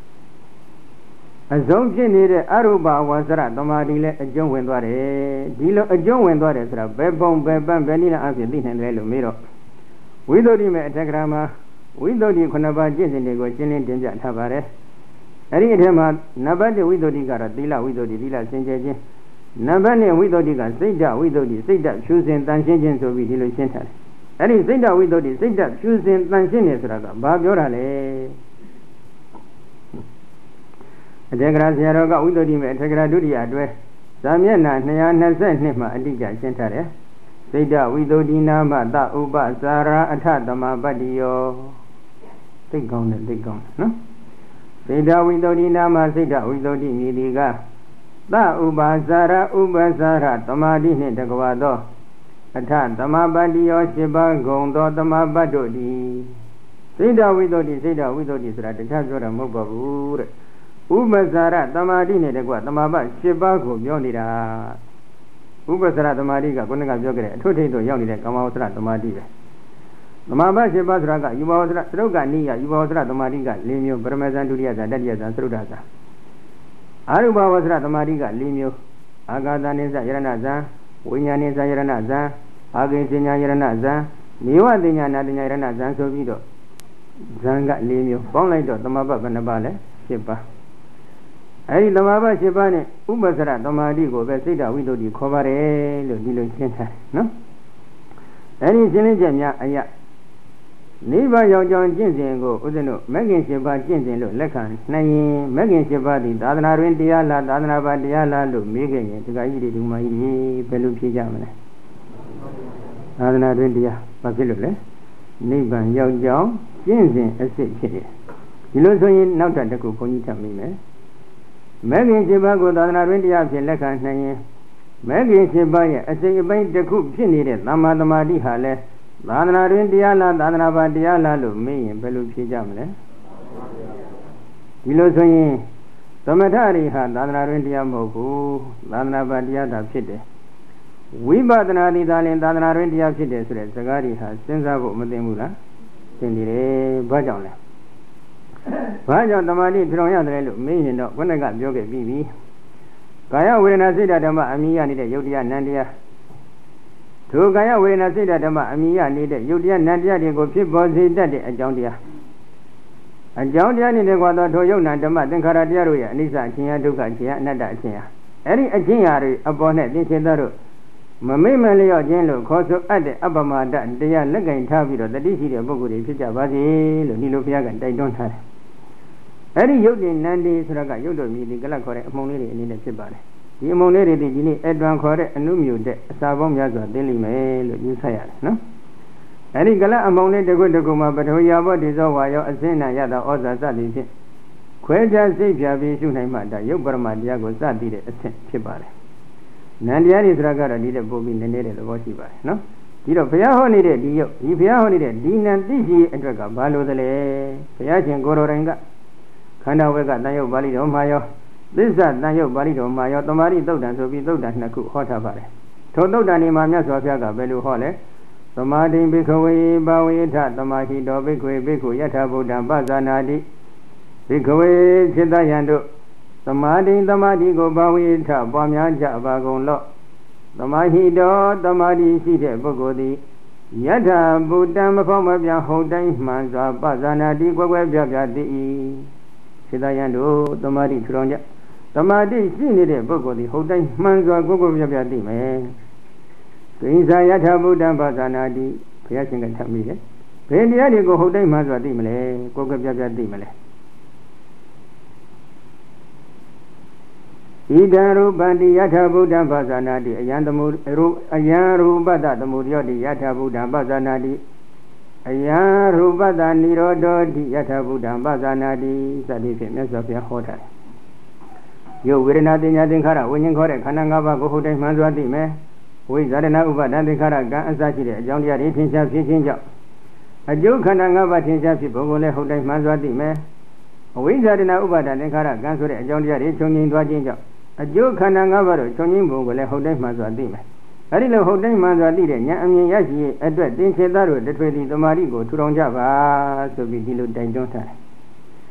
အဆုံးဖြစ်နေတဲ့အရူပဝါစရသမာဓိလည်းအကျုံးဝင်သွားတယ်ဒီလိုအကျုံးဝင်သွားတယ်ဆိုတာဘယ်ပုံဘယ်ပန်းဘယ်နည်းနဲ့အဖြစ်သိနိုင်တယ်လို့မေးတော့ဝိသုဒ္ဓိမဲ့အထက်ကရာမှာဝိသုဒ္ဓိခုနှစ်ပါးကျင့်စဉ်တွေကိုရှင်းလင်းတင်ပြထားပါတယ်အဲ့ဒီအထက်မှာနံပါတ်တစ်ဝိသုဒ္ဓိကတော့သီလဝိသုဒ္ဓိသီလစင်ကြယ်ခြင်းနံပါတ်နှစ်ဝိသုဒ္ဓိကစိတ်ဓာတ်ဝိသုဒ္ဓိစိတ်ဓာတ်ဖြူစင်တန်ရှင်းခြင်းဆိုပြီးဒီလိုရှင်းထားတယ်အဲ့ဒီစိတ်ဓာတ်ဝိသုဒ္ဓိစိတ်ဓာတ်ဖြူစင်တန်ရှင်းနေဆိုတာကဘာပြောတာလဲအထက်ကရာဆရာတော်ကဝိသုဒ္ဓိမဲ့အထက်ကရာဒုတိယအတွဲဇာမျက်နှာနှစ်ရာနှစ်နှစ်မှာအတိအကျရှင်းထားတယ်စိတ်ဓာတ်ဝိသုဒ္ဓိနာမသဥပစာရာအထသမပတ္တိယောသိကောင်းတယ်သိကောင်းတယ်နော်စိတ်ဓာတ်ဝိသုဒ္ဓိနာမစိတ်ဓာတ်ဝိသုဒ္ဓိမြည်ဒီကသဥပစာရာဥပစာရသမာဓိနှင့်တကွာသောအထသမပတ္တိယောရှင်းပါးဂုံသောသမပတ္တို့သည်စိတ်ဓာတ်ဝိသုဒ္ဓိစိတ်ဓာတ်ဝိသုဒ္ဓိဆိုတာတခြားပြောတာမဟုတ်ပါဘူးတဲ့ဥပစာရသမာဓိနဲ့တကွသမာပတ်ရှင်းပါးကိုပြောနေတာဥပစာရသမာဓိကခုနကပြောခဲ့တဲ့အထွတ်ထိပ်တို့ရောက်နေတဲ့ကာမဝဆရသမာဓိပဲသမာပတ်ရှင်းပါးဆိုတာကယူဘဝဆရသရုပ်ကနိယယူဘဝဆရသမာဓိက၄မျိုးပရမဇန်ဒုတိယဇန်တတိယဇန်သရုဒ္ဓဇန်အာရုပဝဆရသမာဓိက၄မျိုးအာဂါသနိစ္စယရဏဇန်ဝိညာဉ်နိစ္စယရဏဇန်အာဂိဉ္စညာယရဏဇန်နိဝတိညာနာတညာယရဏဇန်ဆိုပြီးတော့ဇန်က၄မျိုးပေါင်းလိုက်တော့သမာပတ်ဘယ်နှပါလဲ၈ပါးအဲဒီသမာပတ်၈ပါးနဲ့ဥပ္ပစရသမာဓိကိုပဲစိတ်ဓာတ်ဝိသုဒ္ဓိခေါ်ပါတယ်လို့ဒီလိုရှင်းထားတယ်နော်အဲဒီရှင်းလင်းချက်များအရာနိဗ္ဗာန်ရောက်ကြောင်းကျင့်စဉ်ကိုဥဒ္ဒနုမဂ္ဂင်၈ပါးကျင့်စဉ်လို့လက်ခံနိုင်ရင်မဂ္ဂင်၈ပါးဒီသာသနာတွင်တရားလားသာသနာပါတရားလားလို့မေးခဲ့ရင်ဒီကကြီးတွေဒီမကြီးတွေဘယ်လိုဖြေကြမလဲသာသနာတွင်တရားဘာဖြစ်လို့လဲနိဗ္ဗာန်ရောက်ကြောင်းကျင့်စဉ်အစစ်ဖြစ်တယ်ဒီလိုဆိုရင်နောက်ထပ်တစ်ခုဘုန်းကြီးထပ်မိမယ်မဂ္ဂင်၈ပါးကိုသာသနာတွင်တရားဖြင့်လက်ခံနိုင်ရင်မဂ္ဂင်၈ပါးရဲ့အစိတ်အပိုင်းတစ်ခုဖြစ်နေတဲ့သမ္မာသမာဓိဟာလဲသာသနာတွင်တရားလားသာသနာပါတရားလားလို့မေးရင်ဘယ်လိုဖြေကြမလဲဒီလိုဆိုရင်သမထရိဟာသာသနာတွင်တရားမဟုတ်ဘူးသာသနာပါတရားသာဖြစ်တယ်ဝိပဿနာဒီသာလင်သာသနာတွင်တရားဖြစ်တယ်ဆိုတဲ့စကားတွေဟာစဉ်းစားဖို့မသိဘူးလားသင်တယ်ဘာကြောင့်လဲဘာကြောင့်တမာတိပြောင်းရတယ်လို့မေးရင်တော့ဘုန်းကပြောခဲ့ပြီးပြီကာယဝေဒနာစိတ်ဓမ္မအမိယနေတဲ့ယုတ်တရားနံတရားထိုကာယဝေဒနာစိတ်ဓမ္မအမိယနေတဲ့ယုတ်တရားနံတရားတွေကိုဖြစ်ပေါ်စေတတ်တဲ့အကြောင်းတရားအကြောင်းတရားနေတဲ့ကွာတော့ထိုယုတ်နံဓမ္မသင်္ခါရတရားတို့ရဲ့အနိစ္စအချင်းရာဒုက္ခအချင်းရာအနတ္တအချင်းရာအဲ့ဒီအချင်းရာတွေအပေါ်နဲ့သင်္ချေသားတို့မမိတ်မလျော့ခြင်းလို့ခေါ်ဆိုအပ်တဲ့အပမဒတရားလက်ကင်ထားပြီးတော့တတိရှိတဲ့ပုဂ္ဂိုလ်တွေဖြစ်ကြပါစေလို့ဒီလိုဘုရားကတိုက်တွန်းထားတယ်အဲ့ဒီယုတ်တင်နန္ဒီဆိုတာကယုတ်တော်မြည်ဒီကလပ်ခေါ်တဲ့အမုံလေးတွေအနေနဲ့ဖြစ်ပါတယ်ဒီအမုံလေးတွေဒီဒီနေ့အတွန်ခေါ်တဲ့အနုမြူတဲ့အစာပေါင်းများစွာသိလိမ့်မယ်လို့ယူဆရတယ်နော်အဲ့ဒီကလပ်အမုံလေးတစ်ခုတစ်ခုမှာပထဝီယဘောတိဇောဝါယောအစင်းနာရသောဩဇာစသည်ဖြင့်ခွဲခြားစိတ်ဖြာပြီးရှုနိုင်မှဒါယုတ်ပရမတရားကိုစသည်တဲ့အဆင့်ဖြစ်ပါတယ်နန္တရားတွေဆိုတာကတော့ဒီတဲ့ပုံပြီးနည်းနည်းတဲ့သဘောရှိပါတယ်နော်ဒီတော့ဘုရားဟောနေတဲ့ဒီယုတ်ဒီဘုရားဟောနေတဲ့ဒီနံသိရှိအတွက်ကဘာလို့သလဲဘုရားရှင်ကိုရောတိုင်းကခန္ဓာဝေကတန်ယုတ်ပါဠိတော်မှာရောသစ္စာတန်ယုတ်ပါဠိတော်မှာရောတမာရိသုတ်တံဆိုပြီးသုတ်တံနှစ်ခုဟောထားပါတယ်ထိုသုတ်တံဒီမှာမြတ်စွာဘုရားကဘယ်လိုဟောလဲသမာဓိဘိခဝေဘာဝေထသမာဟိတောဘိခွေဘိက္ခုယထာဗုဒ္ဓံပဇာနာတိဘိခဝေစိတ္တယံတို့သမာဓိသမာဓိကိုဘာဝေထပွားများကြပါကုန်လော့သမာဟိတောသမာဓိရှိတဲ့ပုဂ္ဂိုလ်သည်ယထာဗုဒ္ဓံမဖောက်မပြဟုတ်တိုင်းမှန်စွာပဇာနာတိကွယ်ကွယ်ပြပြသိ၏စိတ္တယံတို့သမာဓိထူထောင်ကြသမာဓိရှိနေတဲ့ပုဂ္ဂိုလ်သည်ဟုတ်တိုင်းမှန်စွာကိုယ်ကိုယ်ပြပြသိမယ်ကိဉ္စာယထာဗုဒ္ဓံပဇာနာတိဘုရားရှင်ကထပ်မိတယ်ဘယ်တရားတွေကိုဟုတ်တိုင်းမှန်စွာသိမလဲကိုယ်ကိုယ်ပြပြသိမလဲဣဒံရူပံတိယထာဗုဒ္ဓံပဇာနာတိအယံသမုရူအယံရူပတ္တသမုဒယောတိယထာဗုဒ္ဓံပဇာနာတိအယံရူပတ္တနိရောဓောတိယထာဗုဒ္ဓံပဇာနာတိစသည်ဖြင့်မြတ်စွာဘုရားဟောထားတယ်ယုတ်ဝေဒနာတင်ညာသင်္ခါရဝိညာဉ်ခေါ်တဲ့ခန္ဓာ၅ပါးကိုဟုတ်တိုင်းမှန်စွာသိမယ်ဝိဇာရဏဥပါဒသင်္ခါရကံအစရှိတဲ့အကြောင်းတရားတွေထင်ရှားဖြစ်ခြင်းကြောင့်အကျိုးခန္ဓာ၅ပါးထင်ရှားဖြစ်ပုံကိုလည်းဟုတ်တိုင်းမှန်စွာသိမယ်အဝိဇ္ဇာတနာဥပါဒသင်္ခါရကံဆိုတဲ့အကြောင်းတရားတွေချုပ်ငြိမ်သွားခြင်းကြောင့်အကျိုးခန္ဓာ၅ပါးတို့ချုပ်ငြိမ်ပုံကိုလည်းဟုတ်တိုင်းမှန်စွာသိမယ်အဲဒီလိုဟုတ်တိုင်းမှန်စွာသိတဲ့ဉာဏ်အမြင်ရရှိရဲ့အတွက်သင်္ချေသားတို့တထွေသီသမာဓိကိုထူထောင်ကြပါဆိုပြီးဒီလိုတိုင်တွန်းထားတယ်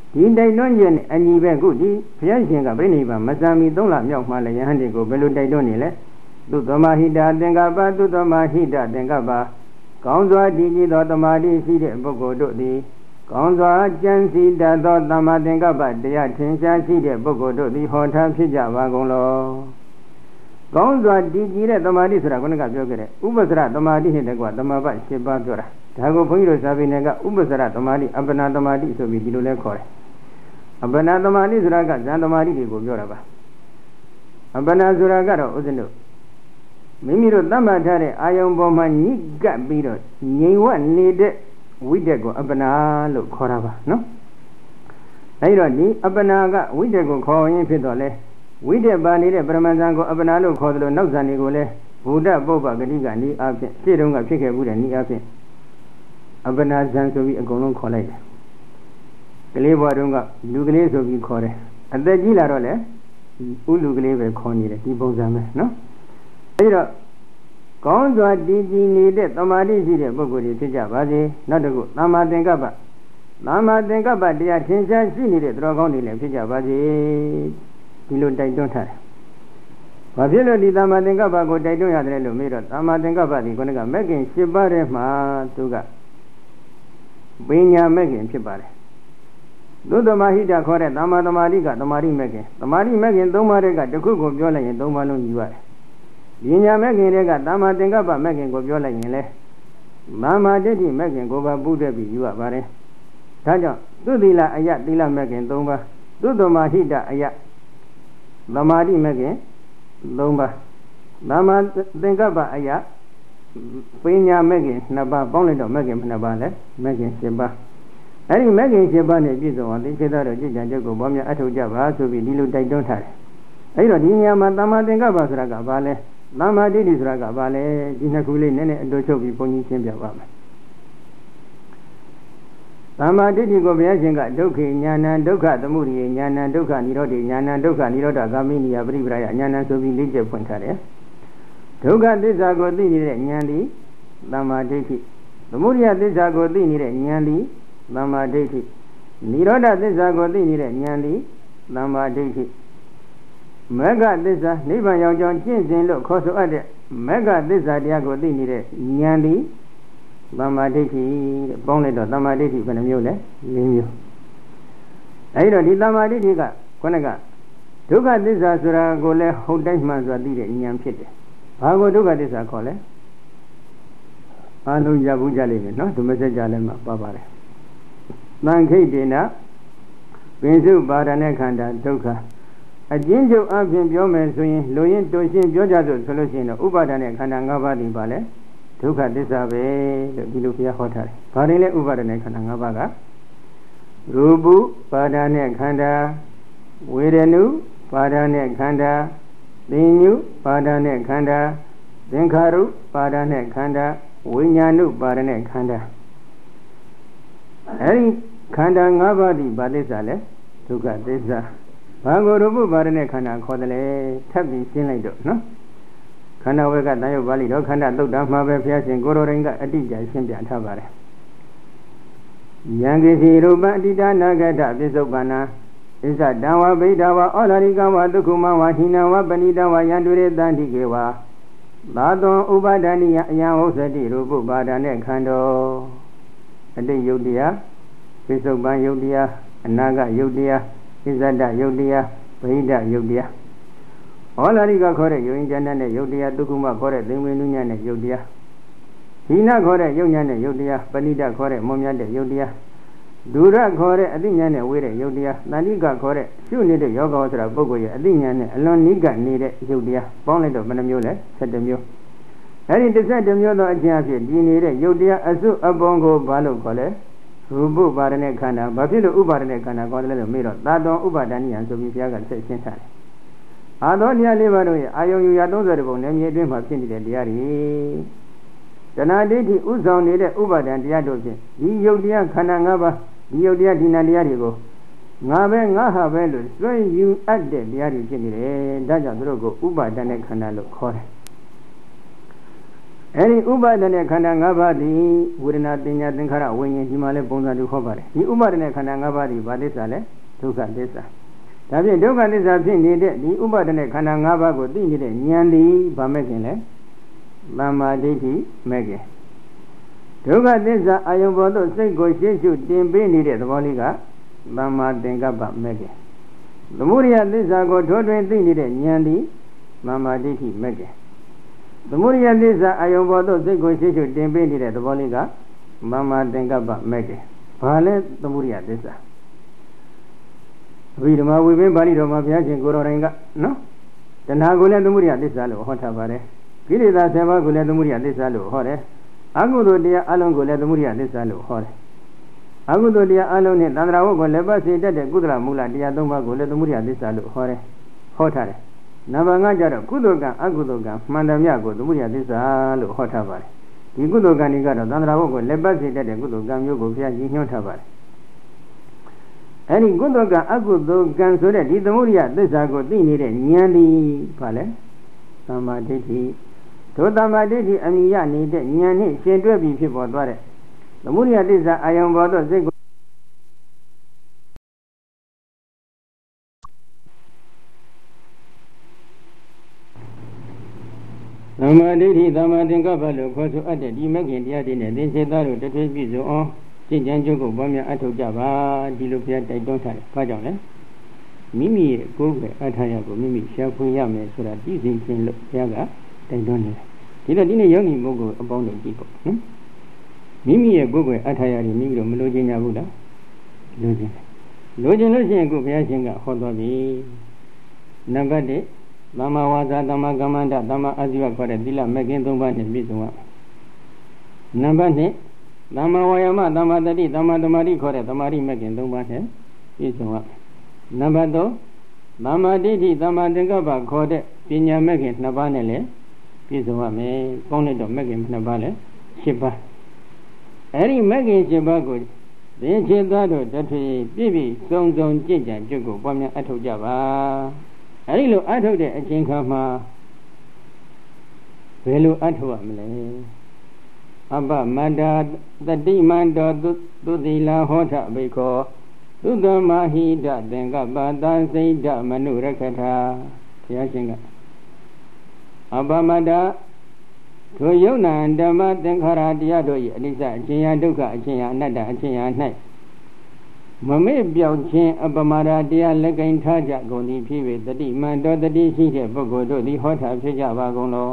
ဒီတိုက်တွန်းခြင်းနဲ့အညီပဲခုဒီဘုရားရှင်ကပြိဋိဘံမစံမီသုံးလမြောက်မှလည်းယဟန်တွေကိုဘယ်လိုတိုက်တွန်းနေလဲသုတ္တမဟိတသင်္ကပ္ပသုတ္တမဟိတသင်္ကပ္ပကောင်းစွာတည်ကြည်သောတမာတိရှိတဲ့ပုဂ္ဂိုလ်တို့သည်ကောင်းစွာကြံစည်တတ်သောသမ္မာသင်္ကပ္ပတရားထင်ရှားရှိတဲ့ပုဂ္ဂိုလ်တို့သည်ဟောထားဖြစ်ကြပါကုန်လောကောင်းစွာတည်ကြည်တဲ့တမာတိဆိုတာခုနကပြောခဲ့တဲ့ဥပ္ပစရတမာတိနဲ့တကွတမပတ်၈ပါးပြောတာဒါကိုဘုန်းကြီးတို့စာပေနယ်ကဥပ္ပစရတမာတိအပ္ပနာတမာတိဆိုပြီးဒီလိုလဲခေါ်တယ်အပ္ပနာတမာတိဆိုတာကဇန်တမာတိတွေကိုပြောတာပါအပ္ပနာဆိုတာကတော့ဥစဉ်တို့မိမိတို့သတ်မှတ်ထားတဲ့အာယုံပေါ်မှာညှိကပ်ပြီးတော့ငြိမ်ဝနေတဲ့ဝိတက်ကိုအပ္ပနာလို့ခေါ်တာပါနော်အဲဒီတော့ဒီအပ္ပနာကဝိတက်ကိုခေါ်ရင်ဖြစ်တော့လဲဝိတက်ပါနေတဲ့ပရမဇန်ကိုအပ္ပနာလို့ခေါ်သလိုနောက်ဇန်တွေကိုလည်းဘုဒ္ဓပုပ္ပဂတိကဤအဖြစ်ရှေ့တုန်းကဖြစ်ခဲ့မှုတဲ့ဤအဖြစ်အပ္ပနာဇန်ဆိုပြီးအကုန်လုံးခေါ်လိုက်တယ်ကလေးဘွားတုန်းကလူကလေးဆိုပြီးခေါ်တယ်အသက်ကြီးလာတော့လေဥလူကလေးပဲခေါ်နေတယ်ဒီပုံစံပဲနော်အဲဒီတော့ကောင်းစွာတည်ကြည်နေတဲ့သမာဓိရှိတဲ့ပုဂ္ဂိုလ်တွေဖြစ်ကြပါစေနောက်တစ်ခုသမ္မာသင်္ကပ္ပသမ္မာသင်္ကပ္ပတရားထင်ရှားရှိနေတဲ့သူတော်ကောင်းတွေလည်းဖြစ်ကြပါစေဒီလိုတိုက်တွန်းထားတယ်။ဘာဖြစ်လို့ဒီသမ္မာသင်္ကပ္ပကိုတိုက်တွန်းရတယ်လို့မေးတော့သမ္မာသင်္ကပ္ပဒီခုနကမဂ္ဂင်၈ပါးထဲမှာသူကပညာမဂ္ဂင်ဖြစ်ပါတယ်သုတ္တမဟိတခေါ်တဲ့သမ္မာသမာဓိကသမာဓိမဂ္ဂင်သမာဓိမဂ္ဂင်၃ပါးတည်းကတစ်ခုကိုပြောလိုက်ရင်၃ပါးလုံးယူရတယ်ပညာမဂ္ဂင်တွေကသမ္မာသင်္ကပ္ပမဂ္ဂင်ကိုပြောလိုက်ရင်လေမာမာဒိဋ္ဌိမဂ္ဂင်ကိုပါပုဒ်တဲ့ပြီးယူရပါတယ်ဒါကြောင့်သုသီလအယသီလမဂ္ဂင်၃ပါးသုတ္တမဟိတအယသမာဓိမဂ္ဂင်၃ပါးသမ္မာသင်္ကပ္ပအယပညာမဂ္ဂင်၂ပါးပေါင်းလိုက်တော့မဂ္ဂင်၂ပါးလဲမဂ္ဂင်၈ပါးအဲ့ဒီမဂ္ဂင်၈ပါးနဲ့ပြည့်စုံအောင်သင်္ခေတတော်ကြည်ကြံချက်ကိုဘောမြတ်အထောက်ကြပါဆိုပြီးဒီလိုတိုက်တွန်းထားတယ်အဲ့တော့ဒီနေရာမှာသမ္မာသင်္ကပ္ပဆိုတာကဘာလဲသမ္မာဒိဋ္ဌိဆိုတာကဘာလဲဒီနှစ်ခုလေးနည်းနည်းအတူချုပ်ပြီးဘုန်းကြီးရှင်းပြပါမယ်သမ္မာဒိဋ္ဌိကိုဘုရားရှင်ကဒုက္ခဉာဏံဒုက္ခသမုဒိယဉာဏံဒုက္ခនិရောဓဉာဏံဒုက္ခនិရောဓဂามိနိယပရိပရာယဉာဏံဆိုပြီးလေးချက်ဖွင့်ထားတယ်ဒုက္ခသစ္စာကိုသိနေတဲ့ဉာဏ်သည်သမ္မာဒိဋ္ဌိသမုဒိယသစ္စာကိုသိနေတဲ့ဉာဏ်သည်သမ္မာဒိဋ္ဌိនិရောဓသစ္စာကိုသိနေတဲ့ဉာဏ်သည်သမ္မာဒိဋ္ဌိမဂ္ဂသစ္စာနိဗ္ဗာန်ရောက်ကြောင်းကျင့်စဉ်လို့ခေါ်ဆိုအပ်တဲ့မဂ္ဂသစ္စာတရားကိုသိနေတဲ့ဉာဏ်သည်သမ္မာဒိဋ္ဌိတဲ့ပေါင်းလိုက်တော့သမ္မာဒိဋ္ဌိဘယ်နှမျိုးလဲ၄မျိုးအဲဒီတော့ဒီသမ္မာဒိဋ္ဌိကခုနကဒုက္ခသစ္စာဆိုတာကိုလည်းဟုတ်တိုင်းမှန်စွာသိတဲ့ဉာဏ်ဖြစ်တယ်ဘာကိုဒုက္ခသစ္စာခေါ်လဲအားလုံးရဘူးကြလိမ့်မယ်နော်ဓမ္မစကြာလည်းမှာပါပါတယ်သံခိတ်တေနပင်စုပါဒနဲ့ခန္ဓာဒုက္ခအကျဉ်းချုပ်အပြင်ပြောမယ်ဆိုရင်လူရင်းတူရှင်းပြောကြစို့ဆိုလို့ရှိရင်တော့ဥပါဒနဲ့ခန္ဓာ၅ပါးဒီပါလဲဒုက္ခသစ္စာပဲလို့ဒီလိုဘုရားဟောထားတယ်။ဘာတွေလဲဥပါဒနဲ့ခန္ဓာ၅ပါးကရူပုပါဒနဲ့ခန္ဓာဝေဒနုပါဒနဲ့ခန္ဓာသင်ညုပါဒနဲ့ခန္ဓာသင်္ခါရုပါဒနဲ့ခန္ဓာဝိညာဏုပါဒနဲ့ခန္ဓာအဲဒီခန္ဓာ၅ပါးဒီဘာသစ္စာလဲဒုက္ခသစ္စာဘာကိုရူပုပါဒနဲ့ခန္ဓာခေါ်တယ်လဲထပ်ပြီးရှင်းလိုက်တော့နော်ခန္ဓာဝေကတန်ရုပ်ပါဠိတော်ခန္ဓာသုတ်တံမှာပဲဘုရားရှင်ကိုရိုရင်ကအတိအကျရှင်းပြထားပါတယ်ယံကိစီရူပအတိတနာဂတပစ္စုပ္ပန္နာဣဇတံဝဗိဒဝဩလာရိကဝဒုက္ခမဝဟိနဝပဏိတဝယန္တုရေတန္တိကေဝသာသွံဥပါဒနိယအယံဟုတ်သတိရူပပါဒနဲ့ခန္ဓာအတိတ်ယုတ်တရားပစ္စုပ္ပန်ယုတ်တရားအနာဂတ်ယုတ်တရားဣဇတယုတ်တရားဗိဒယုတ်တရားဩလာရိကခေါ်တဲ့ယုံဉာဏ်နဲ့ယုတ်တရားဒုက္ခမခေါ်တဲ့သင်္ဝေနုညံ့နဲ့ယုတ်တရားဟိနခေါ်တဲ့ယုတ်ဉာဏ်နဲ့ယုတ်တရားပဏိတခေါ်တဲ့မွန်မြတ်တဲ့ယုတ်တရားဒုရခေါ်တဲ့အသိဉာဏ်နဲ့ဝေးတဲ့ယုတ်တရားတဏှိကခေါ်တဲ့ရှုနေတဲ့ယောဂောဆိုတာပုဂ္ဂိုလ်ရဲ့အသိဉာဏ်နဲ့အလွန်နိကနေတဲ့ယုတ်တရားပေါင်းလိုက်တော့ဘယ်နှမျိုးလဲ၁၁မျိုးအဲဒီ၁၁မျိုးသောအကျဉ်းအဖြစ်ဒီနေတဲ့ယုတ်တရားအစုအပုံကိုဘာလို့ခေါ်လဲရူပုပါဒနဲ့ခန္ဓာဘာဖြစ်လို့ဥပါဒနဲ့ခန္ဓာခေါ်တယ်လဲလို့မေးတော့သာတောဥပါဒနိယံဆိုပြီးဘုရားကဆက်ရှင်းထားတယ်အာသောတရားလေးပါးတို့ရဲ့အာယုံယူရသုံးဆယ်ပုံနဲ့မြေအတွင်းမှာဖြစ်နေတဲ့တရားတွေတဏှာဒိဋ္ဌိဥဆောင်နေတဲ့ဥပါဒံတရားတို့ဖြင့်ဒီယုတ်တရားခန္ဓာ၅ပါးဒီယုတ်တရားဒီနာတရားတွေကိုငါပဲငါဟာပဲလို့စွန့်ယူအပ်တဲ့တရားတွေဖြစ်နေတယ်ဒါကြောင့်သူတို့ကိုဥပါဒနဲ့ခန္ဓာလို့ခေါ်တယ်အဲဒီဥပါဒနဲ့ခန္ဓာ၅ပါးသည်ဝေဒနာတင်ညာသင်္ခါရဝိညာဉ်ဒီမှာလဲပုံစံတူခေါ်ပါတယ်ဒီဥပါဒနဲ့ခန္ဓာ၅ပါးသည်ဘာသစ္စာလဲဒုက္ခသစ္စာဒါဖြင့်ဒုက္ခသစ္စာဖြစ်နေတဲ့ဒီဥပါဒနဲ့ခန္ဓာ၅ပါးကိုသိနေတဲ့ဉာဏ်သည်ဘာမဲ့ခင်လဲသမ္မာဒိဋ္ဌိမဲ့ခင်ဒုက္ခသစ္စာအာယုံပေါ်သို့စိတ်ကိုရှင်းရှုတင်ပေးနေတဲ့သဘောလေးကသမ္မာသင်္ကပ္ပမဲ့ခင်သမုဒယသစ္စာကိုထိုးထွင်းသိနေတဲ့ဉာဏ်သည်သမ္မာဒိဋ္ဌိမဲ့ခင်သမုဒယသစ္စာအာယုံပေါ်သို့စိတ်ကိုရှင်းရှုတင်ပေးနေတဲ့သဘောလေးကသမ္မာသင်္ကပ္ပမဲ့ခင်ဘာလဲသမုဒယသစ္စာအဘိဓမ္မာဝိပင်းပါဠိတော်မှာဘုရားရှင်ကိုရောတိုင်းကနော်တဏှာကိုလည်းသမုဒယသစ္စာလို့ဟောထားပါတယ်ကိလေသာဆယ်ပါးကိုလည်းသမုဒယသစ္စာလို့ဟောတယ်အကုသိုလ်တရားအလုံးကိုလည်းသမုဒယသစ္စာလို့ဟောတယ်အကုသိုလ်တရားအလုံးနဲ့သန္တရာဝတ်ကိုလည်းပတ်စေတတ်တဲ့ကုသလမူလတရားသုံးပါးကိုလည်းသမုဒယသစ္စာလို့ဟောတယ်ဟောထားတယ်နံပါတ်၅ကျတော့ကုသိုလ်ကံအကုသိုလ်ကံမှန်တယ်မြတ်ကိုသမုဒယသစ္စာလို့ဟောထားပါတယ်ဒီကုသိုလ်ကံတွေကတော့သန္တရာဝတ်ကိုလည်းပတ်စေတတ်တဲ့ကုသိုလ်ကံမျိုးကိုဘုရားကြီးညွှန်းထားပါတယ်အဲ့ဒီကုသိုလ်ကအကုသိုလ်ကံဆိုတဲ့ဒီသမုဒယသစ္စာကိုသိနေတဲ့ဉာဏ်ဒီဘာလဲသမ္မာဒိဋ္ဌိဒုသမ္မာဒိဋ္ဌိအမိယနေတဲ့ဉာဏ်နဲ့ရှင်တွဲပြီးဖြစ်ပေါ်သွားတဲ့သမုဒယသစ္စာအာယုံပေါ်သောစိတ်ကိုသမ္မာဒိဋ္ဌိသမ္မာသင်္ကပ္ပလို့ခေါ်ဆိုအပ်တဲ့ဒီမဂ္ဂင်တရားတွေနဲ့သင်္စေသားတို့တထွေးပြည့်စုံအောင်ကျင့်ကြံကြုတ်ကိုပွားများအထောက်ကြပါဒီလိုဘုရားတိုက်တွန်းထားတယ်။ဘာကြောင့်လဲ။မိမိရဲ့ကိုယ်ပဲအထာရကိုမိမိရှာဖွေရမယ်ဆိုတာသိသိချင်းလို့ဘုရားကတိုက်တွန်းနေတယ်။ဒီတော့ဒီနေ့ယောဂီပုဂ္ဂိုလ်အပေါင်းတို့ကြည့်ပေါ့နော်။မိမိရဲ့ကိုယ်ပဲအထာရတွေမိမိတို့မလိုချင်ကြဘူးလား။လိုချင်တယ်။လိုချင်လို့ရှိရင်ကိုဘုရားရှင်ကဟောတော်ပြီ။နံပါတ်တစ်သမ္မာဝါစာသမ္မာကမ္မန္တသမ္မာအာဇီဝခေါ်တဲ့သီလမဂ္ဂင်၃ပါးနဲ့ပြည့်စုံရမယ်။နံပါတ်နှစ်သမ္မာဝါယာမသမ္မာတတိသမ္မာသမာဓိခေါ်တဲ့သမာဓိမဂ္ဂင်၃ပါးနဲ့ပြည့်စုံရမယ်။နံပါတ်သုံးသမ္မာဒိဋ္ဌိသမ္မာသင်္ကပ္ပခေါ်တဲ့ပညာမဂ္ဂင်၂ပါးနဲ့လည်းပြည့်စုံရမယ်။ပေါင်းလိုက်တော့မဂ္ဂင်၂ပါးလည်း၈ပါး။အဲဒီမဂ္ဂင်၈ပါးကိုသင်္ချေသားတို့တထွေပြည့်ပြည့်စုံစုံကြင်ကြံကြွကိုပွားများအထောက်ကြပါ။အဲဒီလိုအထောက်တဲ့အချိန်ခါမှာဘယ်လိုအထောက်ရမလဲ။အပမန္တာတတိမန္တောသုတိလာဟောထဘိခောသုတမဟိတသင်္ကပ္ပတစိတ်ဓမနုရခထာဘုရားရှင်ကအပမန္တာထိုယုံနာဓမ္မသင်္ခါရတရားတို့၏အနိစ္စအချင်းရာဒုက္ခအချင်းရာအနတ္တအချင်းရာ၌မမေ့ပြောင်းခြင်းအပမရာတရားလက်ကင်ထားကြကုန်သည်ဖြစ်၍တတိမန္တောတတိရှိတဲ့ပုဂ္ဂိုလ်တို့သည်ဟောထဖြစ်ကြပါကုန်လော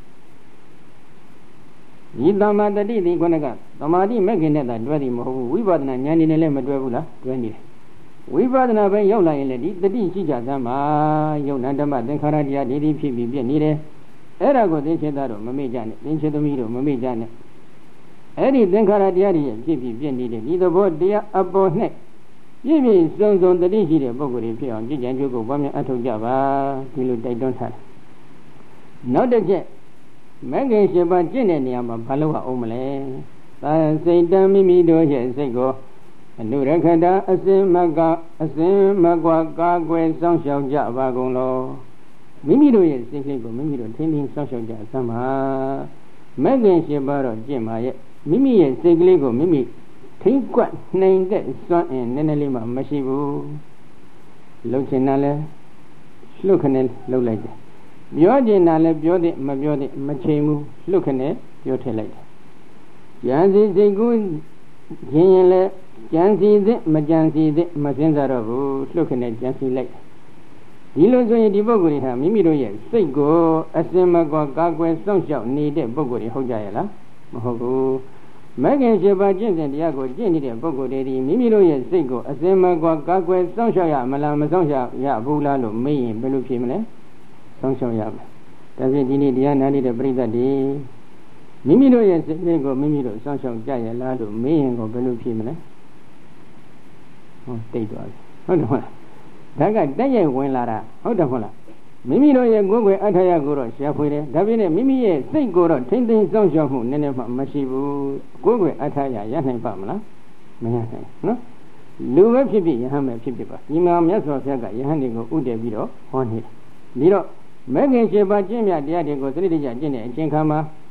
ဤသမ္မာတတိဒီခုနကသမာဓိမဲ့ခင်နဲ့သာတွဲသည်မဟုတ်ဘူးဝိပဿနာဉာဏ်နဲ့လည်းမတွဲဘူးလားတွဲနေတယ်ဝိပဿနာပဲရောက်လာရင်လည်းဒီတတိရှိကြသမ်းမှာယုံနာဓမ္မသင်္ခါရတရားဒီဒီဖြစ်ပြီးပြည့်နေတယ်အဲ့ဒါကိုသင်္ချေသားတို့မမေ့ကြနဲ့သင်္ချေသမီးတို့မမေ့ကြနဲ့အဲ့ဒီသင်္ခါရတရားတွေဖြစ်ပြီးပြည့်နေတယ်ဒီသဘောတရားအပေါ်၌ပြည့်ပြည့်စုံစုံတတိရှိတဲ့ပုဂ္ဂိုလ်တွေဖြစ်အောင်ကြည်ကြံကြိုးကိုပွားများအထောက်ကြပါဒီလိုတိုက်တွန်းထားတယ်နောက်တစ်ချက်မဂ္ဂင်၈ပါးကျင့်တဲ့နေရာမှာဘာလို့အောင်မလဲသာစိတ်တံမိမိတို့ရဲ့စိတ်ကိုအနုရခတာအစင်မကအစင်မကွာကာကွယ်စောင့်ရှောက်ကြပါကုန်လောမိမိတို့ရဲ့စိတ်ကလေးကိုမိမိတို့ထင်းထင်းစောင့်ရှောက်ကြအစမ်းပါမဂ္ဂင်၈ပါးတော့ကျင့်ပါရဲ့မိမိရဲ့စိတ်ကလေးကိုမိမိထိမ့်ကွက်နှိမ်တဲ့စွမ်းအင်နည်းနည်းလေးမှမရှိဘူးလှုပ်ချင်တာလဲလှုပ်ခနဲ့လှုပ်လိုက်တယ်ပြောကျင်တာလည်းပြောတဲ့မပြောတဲ့မချိန်ဘူးလှုပ်ခနဲ့ပြောထည့်လိုက်တယ်ကြံစီစိတ်ကူးရင်ရင်လည်းကြံစီသည့်မကြံစီသည့်မစင်းစားတော့ဘူးလှုပ်ခနဲ့ကြံစီလိုက်ဒီလိုဆိုရင်ဒီပုဂ္ဂိုလ်တွေဟာမိမိတို့ရဲ့စိတ်ကိုအစင်မကွာကာကွယ်စောင့်ရှောက်နေတဲ့ပုဂ္ဂိုလ်တွေဟုတ်ကြရဲ့လားမဟုတ်ဘူးမဂ္ဂင်၈ပါးကျင့်စဉ်တရားကိုကျင့်နေတဲ့ပုဂ္ဂိုလ်တွေဒီမိမိတို့ရဲ့စိတ်ကိုအစင်မကွာကာကွယ်စောင့်ရှောက်ရမလားမစောင့်ရှောက်ရဘူးလားလို့မေးရင်ဘယ်လိုဖြေမလဲစောင့်ရှောက်ရမယ်ဒါဖြင့်ဒီနေ့တရားနာနေတဲ့ပရိသတ်တွေမိမိတို့ရဲ့စိတ်လေးကိုမိမိတို့စောင့်ရှောက်ကြရလားလို့မေးရင်ကိုဘယ်လိုဖြေမလဲဟောတိတ်သွားပြီဟုတ်တယ်မဟုတ်လားဒါကတက်ရိုက်ဝင်လာတာဟုတ်တယ်မဟုတ်လားမိမိတို့ရဲ့ကိုယ်ကိုယ်အထာရကိုတော့ရှာဖွေတယ်ဒါပြည့်နဲ့မိမိရဲ့စိတ်ကိုတော့ထိမ့်သိမ်းစောင့်ရှောက်မှုနည်းနည်းမှမရှိဘူးကိုယ်ကိုယ်အထာရရနိုင်ပါမလားမရနိုင်နော်လူပဲဖြစ်ဖြစ်ယဟန်ပဲဖြစ်ဖြစ်ပါဒီမှာမြတ်စွာဘုရားကယဟန်တွေကိုဥတည်ပြီးတော့ဟောနေတယ်ပြီးတော့မဂ္ဂင်၈ပါးကျင့်မြတ်တရားတွေကိုသတိတကျကျင့်တဲ့အချိန်ခါမှာ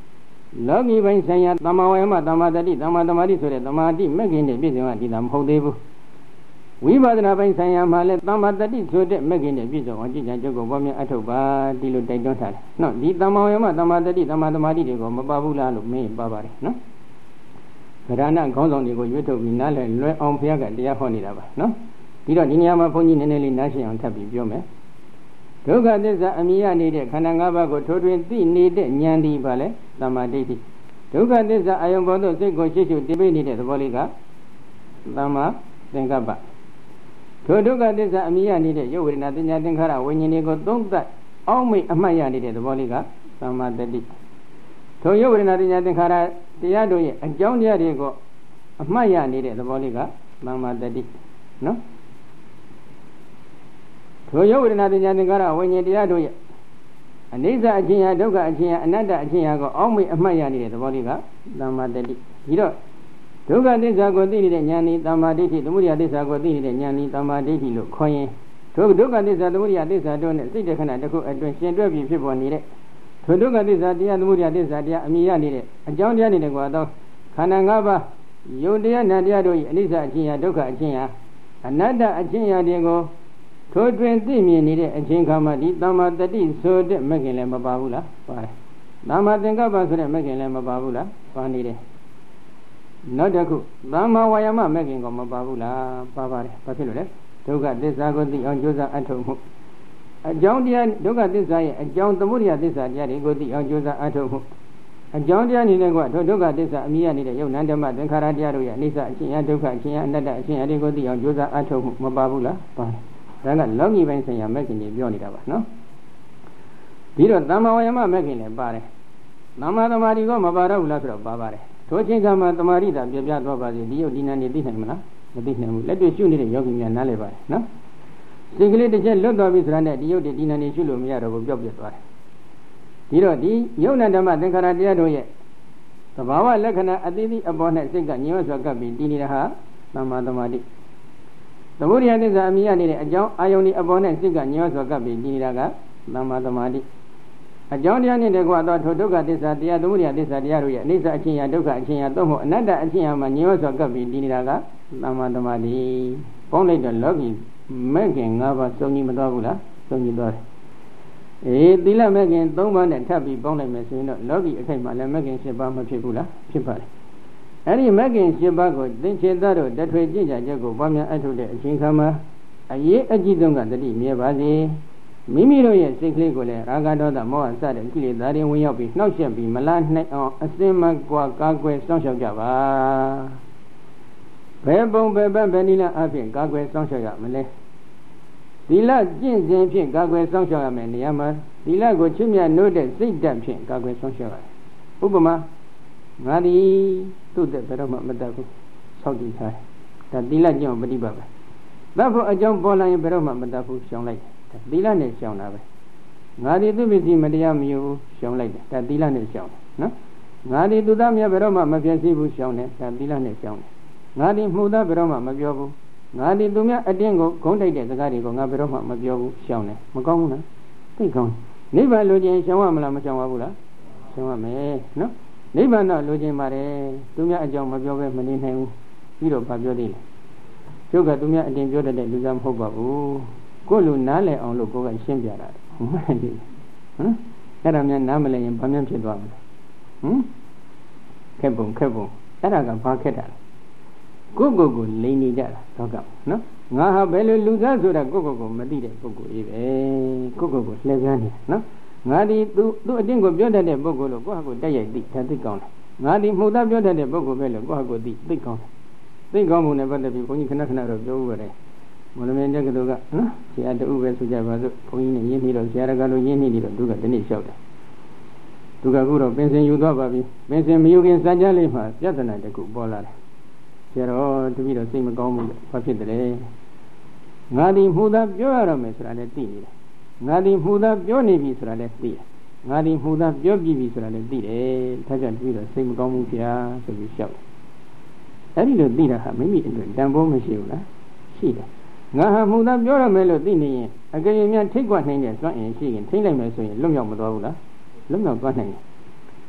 လောကီပိုင်းဆိုင်ရာသမ္မာဝါယမသမ္မာတတိသမ္မာသမာဓိဆိုတဲ့သမာဓိမဲ့ခင်တဲ့ပြည့်စုံတာဒီသာမဟုတ်သေးဘူးဝိပဿနာပိုင်းဆိုင်ရာမှာလည်းသမ္မာတတိဆိုတဲ့မဲ့ခင်တဲ့ပြည့်စုံအောင်ကြည်ကြံကြုတ်ကိုပေါ်မြတ်အထုတ်ပါဒီလိုတိုက်တွန်းထားတယ်နော်ဒီသမ္မာဝါယမသမ္မာတတိသမ္မာသမာဓိတွေကိုမပါဘူးလားလို့မင်းပါပါတယ်နော်ဗဒနာခေါင်းဆောင်တွေကိုရွေးထုတ်ပြီးနားလည်လွယ်အောင်ဘုရားကတရားဟောနေတာပါနော်ဒီတော့ဒီနေရာမှာဘုန်းကြီးနည်းနည်းလေးနားရှင်းအောင်ထပ်ပြီးပြောမယ်ဒုက္ခသစ္စာအမြင်ရနေတဲ့ခန္ဓာ၅ပါးကိုထိုးထွင်းသိနေတဲ့ဉာဏ်ဒီပါလေသမ္မာဒိဋ္ဌိဒုက္ခသစ္စာအယုံပေါ်သို့စိတ်ကိုရှေ့ရှုတည်ပိနေတဲ့သဘောလေးကသမ္မာသင်္ကပ္ပထိုဒုက္ခသစ္စာအမြင်ရနေတဲ့ရုပ်ဝေဒနာသင်ညာသင်္ခါရဝိညာဉ်တွေကိုသုံးသပ်အောက်မေ့အမှတ်ရနေတဲ့သဘောလေးကသမ္မာတတိထိုရုပ်ဝေဒနာသင်ညာသင်္ခါရတရားတို့ရဲ့အကြောင်းတရားတွေကိုအမှတ်ရနေတဲ့သဘောလေးကသမ္မာတတိနော်ထိုရုပ်ဝေဒနာသင်ညာသင်္ခါရဝိညာဉ်တရားတို့ရဲ့အနိစ္စအချင်းရာဒုက္ခအချင်းရာအနတ္တအချင်းရာကိုအောက်မေ့အမှတ်ရနေတဲ့သဘောလေးကသမ္မာတတိဒီတော့ဒုက္ခသစ္စာကိုသိနေတဲ့ဉာဏ်ဤသမ္မာဒိဋ္ဌိသမုဒယသစ္စာကိုသိနေတဲ့ဉာဏ်ဤသမ္မာဒိဋ္ဌိလို့ခေါ်ရင်ထိုဒုက္ခသစ္စာသမုဒယသစ္စာတို့နဲ့စိတ်တခဏတစ်ခုအတွင်းရှင်တွဲပြီးဖြစ်ပေါ်နေတဲ့ထိုဒုက္ခသစ္စာတရားသမုဒယသစ္စာတရားအမြင်ရနေတဲ့အကြောင်းတရားနေတဲ့ကွာတော့ခန္ဓာ၅ပါးယုတ်တရားနတ်တရားတို့၏အနိစ္စအချင်းရာဒုက္ခအချင်းရာအနတ္တအချင်းရာတွေကိုထိုတွင်သိမြင်နေတဲ့အချင်းခါမှာဒီသမ္မာတတိဆိုတဲ့မဂ်ခင်လည်းမပါဘူးလားပါတယ်သမ္မာသင်္ကပ္ပဆိုတဲ့မဂ်ခင်လည်းမပါဘူးလားပါနေတယ်နောက်တစ်ခုသမ္မာဝါယာမမဂ်ခင်ကမပါဘူးလားပါပါတယ်ဘာဖြစ်လို့လဲဒုက္ခသစ္စာကိုသိအောင်ကြိုးစားအထောက်မှုအကြောင်းတရားဒုက္ခသစ္စာရဲ့အကြောင်းသမုဒယသစ္စာတရားတွေကိုသိအောင်ကြိုးစားအထောက်မှုအကြောင်းတရားနေတဲ့ကွာထိုဒုက္ခသစ္စာအမြင်ရနေတဲ့ယုတ်နန္ဓမ္မသင်္ခါရတရားတို့ရဲ့အနိစ္စအချင်းရာဒုက္ခအချင်းရာအနတ္တအချင်းရာတွေကိုသိအောင်ကြိုးစားအထောက်မှုမပါဘူးလားပါတယ်ဒါကလောကီပိုင်းဆိုင်ရာမဂ်ခင်ကြီးပြောနေတာပါနော်ပြီးတော့သမ္မာဝါယမမဂ်ခင်လည်းပါတယ်သမ္မာသမာဓိကမပါတော့ဘူးလားဆိုတော့ပါပါတယ်ထိုချိန်ကမှသမာဓိတာပြပြသွားပါစေဒီယုတ်ဒီနာနေသိနိုင်မလားမသိနိုင်ဘူးလက်တွေ့ရှုနေတဲ့ယောဂီများနားလည်ပါတယ်နော်စိတ်ကလေးတစ်ချက်လွတ်သွားပြီဆိုတာနဲ့ဒီယုတ်ဒီနာနေရှုလို့မရတော့ဘူးပျောက်ပြတ်သွားတယ်ဒီတော့ဒီယုတ်နံဓမ္မသင်္ခါရတရားတို့ရဲ့သဘာဝလက္ခဏာအသီးသီးအပေါ်နဲ့စိတ်ကညှို့ဆွဲကပ်ပြီးတည်နေတာဟာသမ္မာသမာဓိသမုဒယသစ္စာအမြင်ရနေတဲ့အကြောင်းအာယုန်ဒီအပေါ်နဲ့စိတ်ကညှို့ဆွဲကပ်ပြီးတည်နေတာကသမ္မာသမာဓိအကြောင်းတရားနဲ့တကွာတော့ထိုဒုက္ခသစ္စာတရားသမုဒယသစ္စာတရားတို့ရဲ့အနိစ္စအချင်းရာဒုက္ခအချင်းရာသို့မဟုတ်အနတ္တအချင်းရာမှာညှို့ဆွဲကပ်ပြီးတည်နေတာကသမ္မာသမာဓိပေါင်းလိုက်တော့လောကီမဲ့ခင်၅ပါးစုံညီမသွားဘူးလားစုံညီသွားတယ်အေးသီလမဲ့ခင်၃ပါးနဲ့ထပ်ပြီးပေါင်းလိုက်မယ်ဆိုရင်တော့လောကီအခိုက်မှာလည်းမဲ့ခင်၈ပါးမဖြစ်ဘူးလားဖြစ်ပါတယ်အဲ့ဒီမဲ့ခင်၈ပါးကိုသင်္ချေသတို့တထွေကြည်ကြချက်ကိုပွားများအထုတ်တဲ့အချိန်ခါမှာအရေးအကြီးဆုံးကတတိမြဲပါစေမိမိတို့ရဲ့စိတ်ကလေးကိုလည်းရာဂဒေါသမောဟစတဲ့ကိလေသာတွေဝင်ရောက်ပြီးနှောက်ယှက်ပြီးမလားနိုင်အောင်အစင်မကွာကာကွယ်စောင့်ရှောက်ကြပါဘယ်ပုံဘယ်ဘက်ဘယ်နည်းအဖြစ်ကာကွယ်စောင့်ရှောက်ရမလဲသီလကျင့်စဉ်ဖြင့်ကာကွယ်စောင့်ရှောက်ရမယ်နေရာမှာသီလကိုချွတ်မြတ်နိုးတဲ့စိတ်ဓာတ်ဖြင့်ကာကွယ်စောင့်ရှောက်ရတယ်ဥပမာငါသည်သူ့တဲ့ဘယ်တော့မှမတတ်ဘူးဆောက်တည်ထားတယ်ဒါသီလကျင့်ပฏิပတ်ပဲသတ်ဖို့အကြောင်းပေါ်လာရင်ဘယ်တော့မှမတတ်ဘူးရှောင်လိုက်တယ်သီလနဲ့ရှောင်တာပဲငါသည်သူ့ပစ္စည်းမတရားမယူဘူးရှောင်လိုက်တယ်ဒါသီလနဲ့ရှောင်တယ်နော်ငါသည်သူသားမြတ်ဘယ်တော့မှမပြည့်စည်ဘူးရှောင်တယ်ဒါသီလနဲ့ရှောင်တယ်ငါသည်မှုသားဘယ်တော့မှမပြောဘူးငါဒီသူများအတင်းကိုဂုံးတိုက်တဲ့စကားတွေကိုငါဘယ်တော့မှမပြောဘူးရှောင်တယ်မကောင်းဘူးလားသိကောင်းနိဗ္ဗာန်လိုချင်ရှောင်ရမလားမရှောင်ရဘူးလားရှောင်ရမယ်နော်နိဗ္ဗာန်တော့လိုချင်ပါတယ်သူများအကြောင်းမပြောဘဲမနေနိုင်ဘူးပြီးတော့ဗာပြောသေးတယ်ကျုပ်ကသူများအတင်းပြောတတ်တဲ့လူသားမဟုတ်ပါဘူးကိုယ်လူနားလည်အောင်လို့ကိုယ်ကရှင်းပြတာဟုတ်တယ်ဟမ်အဲ့ဒါများနားမလည်ရင်ဘာမှဖြစ်သွားမလဲဟမ်ခက်ပုံခက်ပုံအဲ့ဒါကဘာခက်တာလဲကိုယ့်ကိုယ်ကိုလိန်နေကြတာတော့ကနော်ငါဟာဘယ်လိုလူသားဆိုတာကိုယ့်ကိုယ်ကိုမသိတဲ့ပုဂ္ဂိုလ်ကြီးပဲကိုယ့်ကိုယ်ကိုလှည့်ပြားနေတာနော်ငါဒီသူသူအတင်းကိုပြောတတ်တဲ့ပုဂ္ဂိုလ်လို့ကိုယ့်ဟာကိုယ်တက်ရိုက်သိဒါသိကောင်းတယ်ငါဒီမှုသားပြောတတ်တဲ့ပုဂ္ဂိုလ်ပဲလို့ကိုယ့်ဟာကိုယ်သိသိကောင်းတယ်သိကောင်းမှုနဲ့ပတ်သက်ပြီးဘုန်းကြီးခဏခဏတော့ပြောဦးပါတယ်မော်လမြိုင်တက္ကသိုလ်ကနော်ဆရာတူပဲဆိုကြပါစို့ဘုန်းကြီးနဲ့ရင်းနှီးတော့ဆရာတကလို့ရင်းနှီးနေတော့သူကဒီနေ့လျှောက်တယ်သူကအခုတော့ပင်စင်ယူသွားပါပြီပင်စင်မယူခင်စัจ जा လေးမှာပြဿနာတစ်ခုပေါ်လာတယ်ဆရာတော်တပည့်တော်စိတ်မကောင်းဘူးလို့ဘာဖြစ်တယ်လဲငါဒီမှုသားပြောရတော့မယ်ဆိုတာလည်းသိနေတယ်ငါဒီမှုသားပြောနေပြီဆိုတာလည်းသိတယ်ငါဒီမှုသားပြောပြီးပြီဆိုတာလည်းသိတယ်ဒါကြောင့်တပည့်တော်စိတ်မကောင်းဘူးဗျာဆိုပြီးလျှောက်တယ်အဲ့ဒီလိုသိတာဟာမိမိအတွက်တန်ဖိုးမရှိဘူးလားရှိတယ်ငါဟာမှုသားပြောရမယ်လို့သိနေရင်အကယ်၍များထိတ်ကွနိုင်တဲ့စွန့်ရင်ရှိရင်ထိတ်လိုက်မယ်ဆိုရင်လွတ်မြောက်မသွားဘူးလားလွတ်မြောက်သွားနိုင်တယ်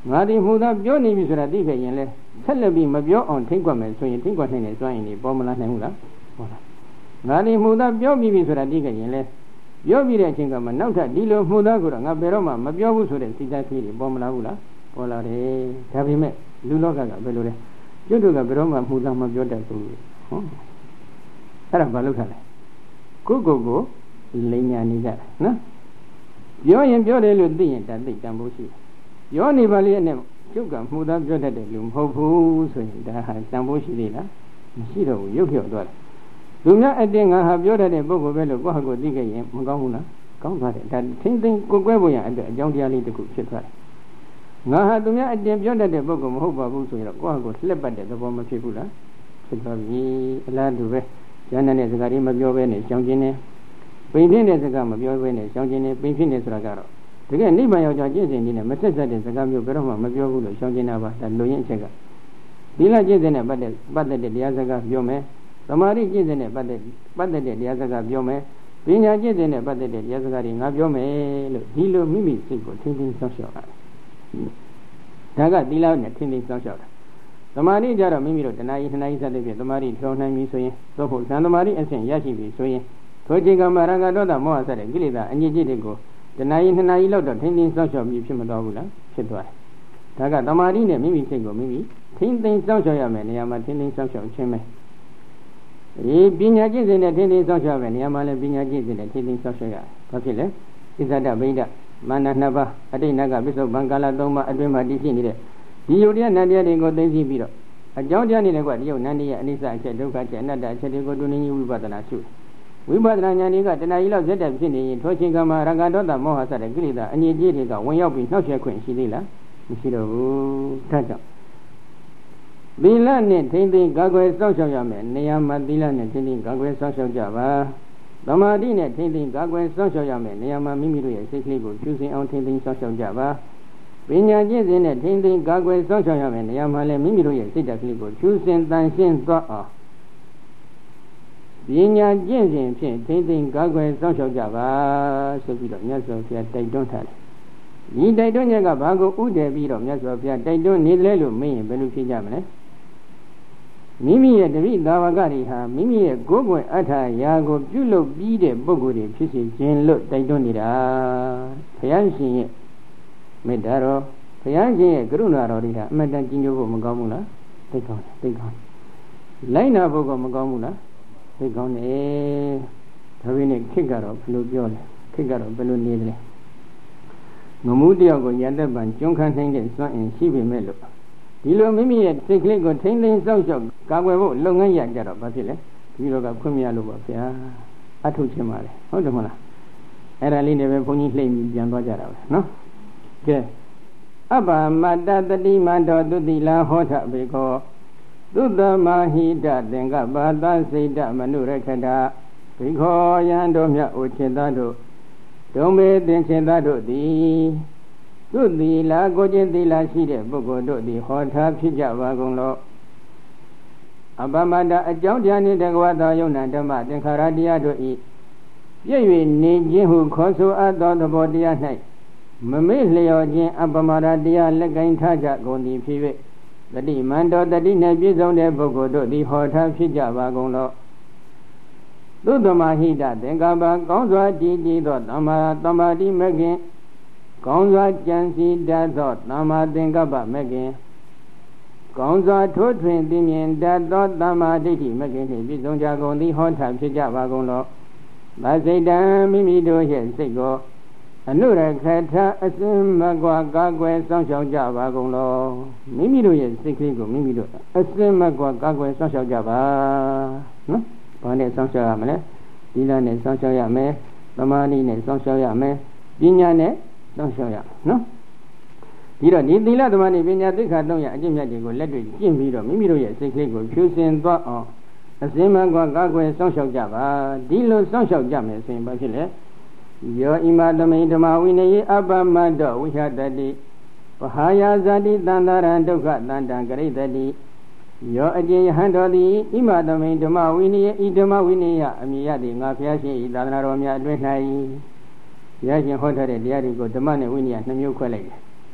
ငါဒီမူသာပြောနေပြီဆိုတာသိခဲ့ရင်လဲဆက်လက်ပြီးမပြောအောင်ထိမ့်ကွက်မယ်ဆိုရင်ထိမ့်ကွက်နိုင်တဲ့စွမ်းရည်တွေပေါ်မလာနိုင်ဘူးလားဟုတ်လားငါဒီမူသာပြောပြီးပြီဆိုတာသိခဲ့ရင်လဲပြောပြီးတဲ့အချိန်ကမှနောက်ထပ်ဒီလိုမူသာကိုတော့ငါဘယ်တော့မှမပြောဘူးဆိုတဲ့စိတ်ဓာတ်ကြီးတွေပေါ်မလာဘူးလားပေါ်လာတယ်ဒါပေမဲ့လူလောကကဘယ်လိုလဲကျွတ်တို့ကဘယ်တော့မှမူသာမပြောတတ်ဘူးဟုတ်အဲ့ဒါဘာလို့ခါလဲကိုကိုကိုလိမ်ညာနေကြတယ်နော်ပြောရင်ပြောတယ်လို့သိရင်ဒါသိတန်ဖို့ရှိတယ်ပြောနေပါလေနဲ့ကျုပ်ကမှုသားပြောတတ်တယ်လို့မဟုတ်ဘူးဆိုရင်ဒါဟာတန်ဖို့ရှိသေးလားမရှိတော့ဘူးရုပ်ဖြော်သွားတယ်လူများအတင်းငါဟာပြောတတ်တဲ့ပုဂ္ဂိုလ်ပဲလို့ကိုယ့်ဟာကိုယ်သိခဲ့ရင်မကောင်းဘူးလားကောင်းသွားတယ်ဒါထင်းထင်းကိုယ်ကွဲဖို့ရအတွက်အကြောင်းတရားလေးတစ်ခုဖြစ်သွားတယ်ငါဟာသူများအတင်းပြောတတ်တဲ့ပုဂ္ဂိုလ်မဟုတ်ပါဘူးဆိုရင်တော့ကိုယ့်ဟာကိုယ်လှက်ပတ်တဲ့သဘောမဖြစ်ဘူးလားဖြစ်သွားပြီအလားတူပဲဉာဏ်နဲ့စကားတွေမပြောဘဲနဲ့ရှောင်ကျင်နေပိန်ဖြစ်တဲ့စကားမပြောဘဲနဲ့ရှောင်ကျင်နေပိန်ဖြစ်နေဆိုတာကတော့တကယ်နိဗ္ဗာန်ရောက်ကြကျင့်စဉ်ကြီးနဲ့မဆက်ဆက်တဲ့စကားမျိုးဘယ်တော့မှမပြောဘူးလို့ရှောင်ကျင်တာပါဒါလူရင်းအချက်ကသီလကျင့်စဉ်နဲ့ပတ်သက်ပတ်သက်တဲ့တရားစကားပြောမယ်သမာဓိကျင့်စဉ်နဲ့ပတ်သက်ပတ်သက်တဲ့တရားစကားပြောမယ်ပညာကျင့်စဉ်နဲ့ပတ်သက်တဲ့တရားစကားတွေငါပြောမယ်လို့ဒီလိုမိမိစိတ်ကိုထင်းထင်းဆောက်ရှောက်တာဒါကသီလနဲ့ထင်းထင်းဆောက်ရှောက်တာသမာဓိကြတော့မိမိတို့တဏှာကြီးနှစ်နာရီစတဲ့ပြသမာဓိထောင်နိုင်ပြီဆိုရင်သို့ဖို့သံသမာဓိအဆင့်ရရှိပြီဆိုရင်ထိုချိန်ကမှရံကဒေါသမောဟစတဲ့ကိလေသာအညစ်အကြေးတွေကိုတဏှာကြီးနှစ်နာရီလောက်တော့ထင်းထင်းဆောက်ရှောက်ပြီးဖြစ်မသွားဘူးလားဖြစ်သွားတယ်ဒါကသမာဓိနဲ့မိမိစိတ်ကိုမိမိထင်းထင်းဆောက်ရှောက်ရမယ်နေရာမှာထင်းထင်းဆောက်ရှောက်ခြင်းပဲဒီပညာကျင့်စဉ်နဲ့ထင်းထင်းဆောက်ရှောက်ရမယ်နေရာမှာလည်းပညာကျင့်စဉ်နဲ့ထင်းထင်းဆောက်ရှောက်ရတယ်ဘာဖြစ်လဲဣဇဒဗိဒမာနနှစ်ပါးအတိတ်နကပစ္စုပန်ကာလသုံးပါးအတွင်းမှာတည်ရှိနေတဲ့ဒီယုတ်တရားနန္တရားတွေကိုသိသိပြီးတော့အကြောင်းတရားနေလည်းကဒီယုတ်နန္တရားအနိစ္စအချက်ဒုက္ခအချက်အနတ္တအချက်တွေကိုတူနေဝိပဿနာရှုဝိပဿနာဉာဏ်တွေကတဏှာကြီးလောက်ဇက်တက်ဖြစ်နေရင်ထိုချိန်ကမှရံကဒေါသမောဟစတဲ့ကိလေသာအညစ်အကြေးတွေကဝင်ရောက်ပြီးနှောက်ယှက်ခွင့်ရှိသေးလားမရှိတော့ဘူးဒါကြောင့်သီလနဲ့ထိမ့်သိမ်းကာကွယ်စောင့်ရှောက်ရမယ်နေရာမှာသီလနဲ့ထိမ့်သိမ်းကာကွယ်စောင့်ရှောက်ကြပါသမာဓိနဲ့ထိမ့်သိမ်းကာကွယ်စောင့်ရှောက်ရမယ်နေရာမှာမိမိတို့ရဲ့စိတ်ကလေးကိုကျူးစင်အောင်ထိမ့်သိမ်းစောင့်ရှောက်ကြပါပညာကျင့်စဉ်နဲ့ထိမ့်သိမ်းကာကွယ်စောင့်ရှောက်ရမယ်နေရာမှာလည်းမိမိတို့ရဲ့စိတ်ဓာတ်ကလေးကိုကျူးစင်တန်ရှင်းသွားအောင်ပညာကျင့်စဉ်ဖြင့်ထိမ့်သိမ်းကာကွယ်စောင့်ရှောက်ကြပါဆိုပြီးတော့မြတ်စွာဘုရားတိုက်တွန်းထားတယ်ဒီတိုက်တွန်းချက်ကဘာကိုဥတည်ပြီးတော့မြတ်စွာဘုရားတိုက်တွန်းနေတယ်လို့မင်းရင်ဘယ်လိုဖြစ်ကြမလဲမိမိရဲ့တပိသာဝကတွေဟာမိမိရဲ့ကိုယ်ကွယ်အထာရာကိုပြုလုပ်ပြီးတဲ့ပုဂ္ဂိုလ်တွေဖြစ်စေခြင်းလို့တိုက်တွန်းနေတာဘုရားရှင်ရဲ့မေတ္တာတော်ဘုရားရှင်ရဲ့ကရုဏာတော်တွေဟာအမှန်တန်ကြီးညိုဖို့မကောင်းဘူးလားသိကောင်းတယ်သိကောင်းလိုက်နာဖို့ကမကောင်းဘူးလားသိကောင်းတယ်ဒါပေမဲ့ခေတ်ကတော့ဘယ်လိုပြောလဲခေတ်ကတော့ဘယ်လိုနေလဲငမှုတယောက်ကိုရတတ်ပံကျွန်းခန်းနိုင်တဲ့စွမ်းအင်ရှိပေမဲ့လို့ဒီလိုမိမိရဲ့စိတ်ကလေးကိုထိမ့်သိမ်းစောင့်ရှောက်ကာကွယ်ဖို့လုပ်ငန်းရကြတော့ဘာဖြစ်လဲဒီလိုကခွင့်မရလို့ပါဗျာအထုတ်ချင်းပါလေဟုတ်တယ်မဟုတ်လားအဲ့ဒါလေးနဲ့ပဲဘုန်းကြီးလှိမ့်ပြီးပြန်သွားကြတာပဲနော်ကဲအပ္ပမတ္တတတိမန္တောသုတိလာဟောထဘေကောသုတ္တမဟိတသင်္ကပ္ပသစိတ်တမနုရခတဘေခောယံတို့မြတ်ဥချေတတို့ဒုံမေသင်္ချေတတို့သည်သူသီလာကိုကျင့်သီလာရှိတဲ့ပုဂ္ဂိုလ်တို့သည်ဟောထားဖြစ်ကြပါကုန်လောအပ္ပမတ္တအကြောင်းတရားနှင့်တကဝသောယုံနာဓမ္မသင်္ခါရတရားတို့၏ပြည့်၍နေခြင်းဟုခေါ်ဆိုအပ်သောသဘောတရား၌မမေ့လျော်ခြင်းအပ္ပမတ္တတရားလက်ကင်ထားကြကုန်သည်ဖြစ်၍တတိမန္တောတတိနှင့်ပြည့်စုံတဲ့ပုဂ္ဂိုလ်တို့သည်ဟောထားဖြစ်ကြပါကုန်လောသုတ္တမဟိတသင်္ကပ္ပကောင်းစွာတည်ကြည်သောသမ္မာသမ္မာတိမဂ္ဂင်ကောင်းစွာကြံစည်တတ်သောသမ္မာသင်္ကပ္ပမဂ္ဂင်ကောင်းစွာထိုးထွင်းသိမြင်တတ်သောသမ္မာဒိဋ္ဌိမဂ္ဂင်နှင့်ပြည့်စုံကြကုန်သည်ဟောထားဖြစ်ကြပါကုန်လောသစိတ်တံမိမိတို့ရဲ့စိတ်ကိုအနုရခထအစင်မကွာကာကွယ်စောင့်ရှောက်ကြပါကုန်လောမိမိတို့ရဲ့စိတ်ကလေးကိုမိမိတို့အစင်မကွာကာကွယ်စောင့်ရှောက်ကြပါနော်ဘာနဲ့စောင့်ရှောက်ရမလဲသီလနဲ့စောင့်ရှောက်ရမယ်သမာဓိနဲ့စောင့်ရှောက်ရမယ်ပညာနဲ့စောင့်ရှောက်ရနော်ဒီတော့ဒီသီလသမာဓိပညာသိက္ခာသုံးရအကျင့်မြတ်တွေကိုလက်တွေ့ကျင့်ပြီးတော့မိမိတို့ရဲ့စိတ်ကလေးကိုဖြူစင်သွားအောင်အစင်မကွာကာကွယ်စောင့်ရှောက်ကြပါဒီလိုစောင့်ရှောက်ကြမယ်ဆိုရင်ဘာဖြစ်လဲယောဣမသမိဓမ္မဝိနယေအပ္ပမတ္တောဝိဟတတိပဟာယဇာတိတန္တရံဒုက္ခတန္တံကရိတတိယောအကျဉ်ယဟန်တော်သည်ဣမသမိဓမ္မဝိနယေဤဓမ္မဝိနယအမိယသည်ငါဘုရားရှင်ဤသာသနာတော်များအတွင်း၌ဘုရားရှင်ဟောထားတဲ့တရားတွေကိုဓမ္မနဲ့ဝိနည်းနှမျိုးခွဲလိုက်တယ်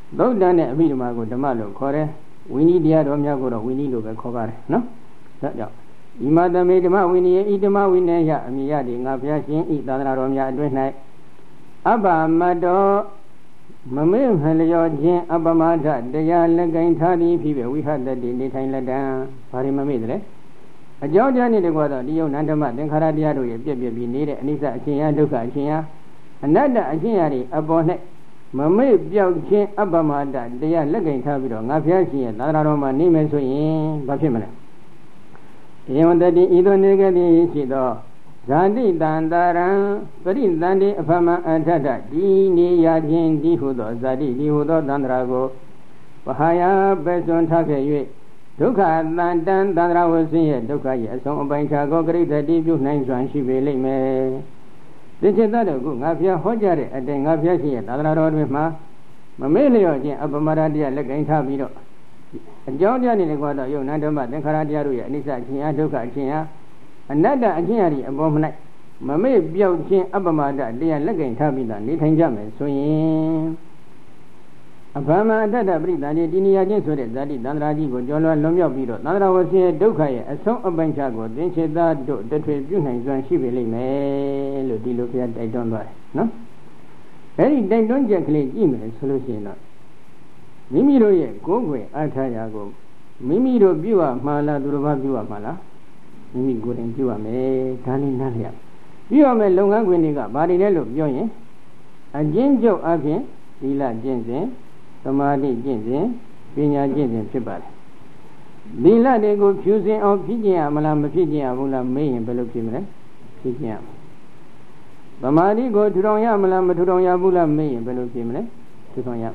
သုတ်တန်နဲ့အဘိဓမ္မာကိုဓမ္မလို့ခေါ်တယ်ဝိနည်းတရားတော်များကိုတော့ဝိနည်းလို့ပဲခေါ်ပါတယ်နော်ဒါကြောင့်ဤမသမေဓမ္မဝိနည်းဤဓမ္မဝိနည်းယအမိယတိငါဘုရားရှင်ဤသာသနာတော်များအတွင်း၌အပ္ပမတ္တောမမေ့မလျော်ခြင်းအပ္ပမဒတရားလက်ကင်ထားသည်ဖြစ်ပဲဝိဟတတိနေထိုင်လက်တံဘာတွေမမေ့တယ်လဲအကြောင်းတရားနဲ့တကွာတော့ဒီယုံနန္ဓမသင်္ခါရတရားတို့ရဲ့ပြည့်ပြည့်ပြီးနေတဲ့အနိစ္စအရှင်ယဒုက္ခအရှင်ယအနတ္တအရှင်ယတွေအပေါ်၌မမေ့ပြောက်ခြင်းအပ္ပမဒတရားလက်ကင်ထားပြီးတော့ငါဘုရားရှင်ရဲ့သာသနာတော်မှာနေမယ်ဆိုရင်ဘာဖြစ်မလဲဧဝံတတိဤသို့နေခဲ့သည်ရှိသောဇာတိတန္တရံပရိသန္တိအဖမအထထဒီနေရခြင်းဒီဟုသောဇာတိဒီဟုသောတန္တရာကိုပဟာယပဲစွန်ထခဲ့၍ဒုက္ခတန်တန်တန္တရာဝဆင်းရဲ့ဒုက္ခရဲ့အဆုံးအပိုင်းခြားကိုဂရိတတိပြုနိုင်စွာရှိပေလိမ့်မယ်ဒီจิตတတို့ကငါဖျားဟောကြားတဲ့အတိုင်းငါဖျားရှိရဲ့သာသနာတော်တွင်မှာမမေ့လျော့ခြင်းအပမရတရားလက်ကင်ထားပြီးတော့အကြောင်းတရားနဲ့ကွာတော့ယုံနာဓမ္မသင်္ခါရတရားတို့ရဲ့အနိစ္စအချင်းအားဒုက္ခအချင်းအားအနတ္တအချင်းအားဒီအပေါ်မ၌မမေ့ပြောက်ခြင်းအပမဒတရားလက်ကင်ထားပြီးတော့နေထိုင်ကြမယ်ဆိုရင်အဘမအတ္တပရိသန္တိဒီနေရာချင်းဆိုတဲ့ဇာတိသန္တရာကြီးကိုကျော်လွှာလွန်မြောက်ပြီးတော့သန္တရာဝဆင်းရဲ့ဒုက္ခရဲ့အဆုံးအပိုင်းခြားကိုသင်္ချေသားတို့တထွေပြုနိုင်စွမ်းရှိပေလိမ့်မယ်လို့ဒီလိုဖျားတိုက်တွန်းသွားတယ်နော်အဲဒီတိုက်တွန်းချက်ကလေးကြည့်မယ်ဆိုလို့ရှိရင်တော့မိမိတို့ရဲ့ကိုယ်ွယ်အားထားရာကိုမိမိတို့ပြုရမှာလားသူတို့ဘာပြုရမှာလားမိမိကိုယ်တိုင်ပြုရမယ်ဒါလေးနားလျက်ပြုရမယ်လုပ်ငန်းခွင်တွေကဘာတွေလဲလို့ပြောရင်အကျဉ်းချုပ်အပြင်သီလကျင့်စဉ်သမာဓိကျင့်စဉ်ပညာကျင့်စဉ်ဖြစ်ပါတယ်သီလတွေကိုဖြူစင်အောင်ဖြစ်ကျင်ရမလားမဖြစ်ကျင်ရဘူးလားမေးရင်ဘယ်လိုဖြစ်မလဲဖြစ်ကျင်ရသမာဓိကိုထူထောင်ရမလားမထူထောင်ရဘူးလားမေးရင်ဘယ်လိုဖြစ်မလဲထူထောင်ရ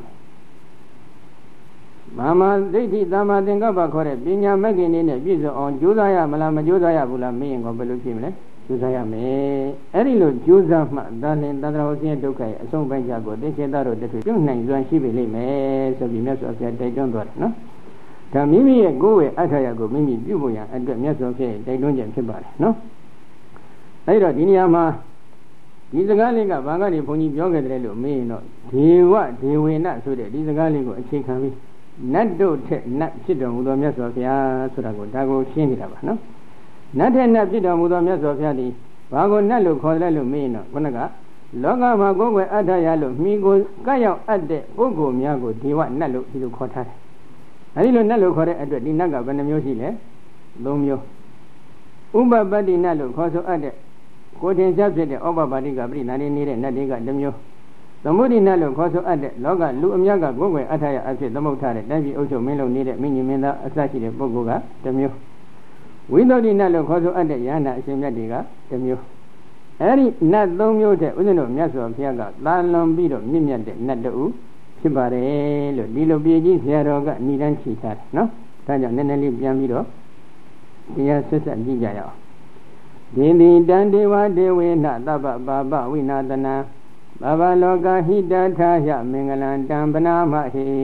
မာမဒိဋ္ဌိသမ္မာသင်္ကပ္ပခေါ်တဲ့ပညာမဂ္ဂင်လေးနဲ့ပြည့်စုံအောင်ကြိုးစားရမလားမကြိုးစားရဘူးလားမေးရင်ကောဘယ်လိုဖြစ်မလဲကြိုးစားရမယ်အဲ့ဒီလိုကြိုးစားမှသာလင်သန္တရာဝဆင်းရဲ့ဒုက္ခရဲ့အဆုံးပိုင်းခြားကိုသိစေတတ်တော့တည်းပြုနိုင်စွမ်းရှိပေလိမ့်မယ်ဆိုပြီးမြတ်စွာဘုရားတိုက်တွန်းသွားတယ်နော်ဒါမိမိရဲ့ကိုယ်ရဲ့အထာရကိုမိမိပြုဖို့ရန်အတွက်မြတ်စွာဘုရားတိုက်တွန်းခြင်းဖြစ်ပါတယ်နော်အဲ့တော့ဒီနေရာမှာဒီစကားလေးကဘာကနေဘုန်းကြီးပြောခဲ့တယ်လို့မေးရင်တော့ဒေဝဒေဝေနဆိုတဲ့ဒီစကားလေးကိုအခြေခံပြီးနတ်တို့ထက်နတ်ဖြစ်တော်မူသောမြတ်စွာဘုရားဆိုတာကိုဒါကိုရှင်းနေတာပါနော်နတ်ထက်နတ်ဖြစ်တော်မူသောမြတ်စွာဘုရားဒီဘာကိုနတ်လို့ခေါ်တယ်လို့မေးရင်တော့ခုနကလောကမှာကိုယ်ွယ်အတ္တရလို့မိကိုကပ်ရောက်အပ်တဲ့ပုဂ္ဂိုလ်များကိုဒေဝနတ်လို့ဒီလိုခေါ်ထားတယ်အဲဒီလိုနတ်လို့ခေါ်တဲ့အတွက်ဒီနတ်ကဘယ်နှမျိုးရှိလဲသုံးမျိုးဥပပတ္တိနတ်လို့ခေါ်ဆိုအပ်တဲ့ကိုယ်တင်ရှားဖြစ်တဲ့ဩပပါတိကပရိနာနေနေတဲ့နတ်တွေကတစ်မျိုးသမုဒိနတ်လို့ခေါ်ဆိုအပ်တဲ့လောကလူအများကကိုယ်ွယ်အထာရအဖြစ်သမုတ်ထားတဲ့တိုင်းပြည်အုပ်ချုပ်မင်းလုပ်နေတဲ့မင်းကြီးမင်းသားအစရှိတဲ့ပုဂ္ဂိုလ်ကတစ်မျိုးဝိသုဒ္ဓိနတ်လို့ခေါ်ဆိုအပ်တဲ့ယန္တာအရှင်မြတ်တွေကတစ်မျိုးအဲဒီနတ်သုံးမျိုးတဲ့ဦးဇင်းတို့မြတ်စွာဘုရားကသာလွန်ပြီးတော့မြင့်မြတ်တဲ့နတ်တူဖြစ်ပါတယ်လို့ဒီလိုပြည်ကြီးဆရာတော်ကဏိဒန်းချီထားတယ်နော်ဒါကြောင့်နည်းနည်းလေးပြန်ပြီးတော့တရားဆက်ဆက်ကြည့်ကြရအောင်ဒီတိတံဒေဝဒေဝေနသဗ္ဗပါပဝိနာသနံဘဗလောကဟိတထာယမင်္ဂလံတံပနာမဟိ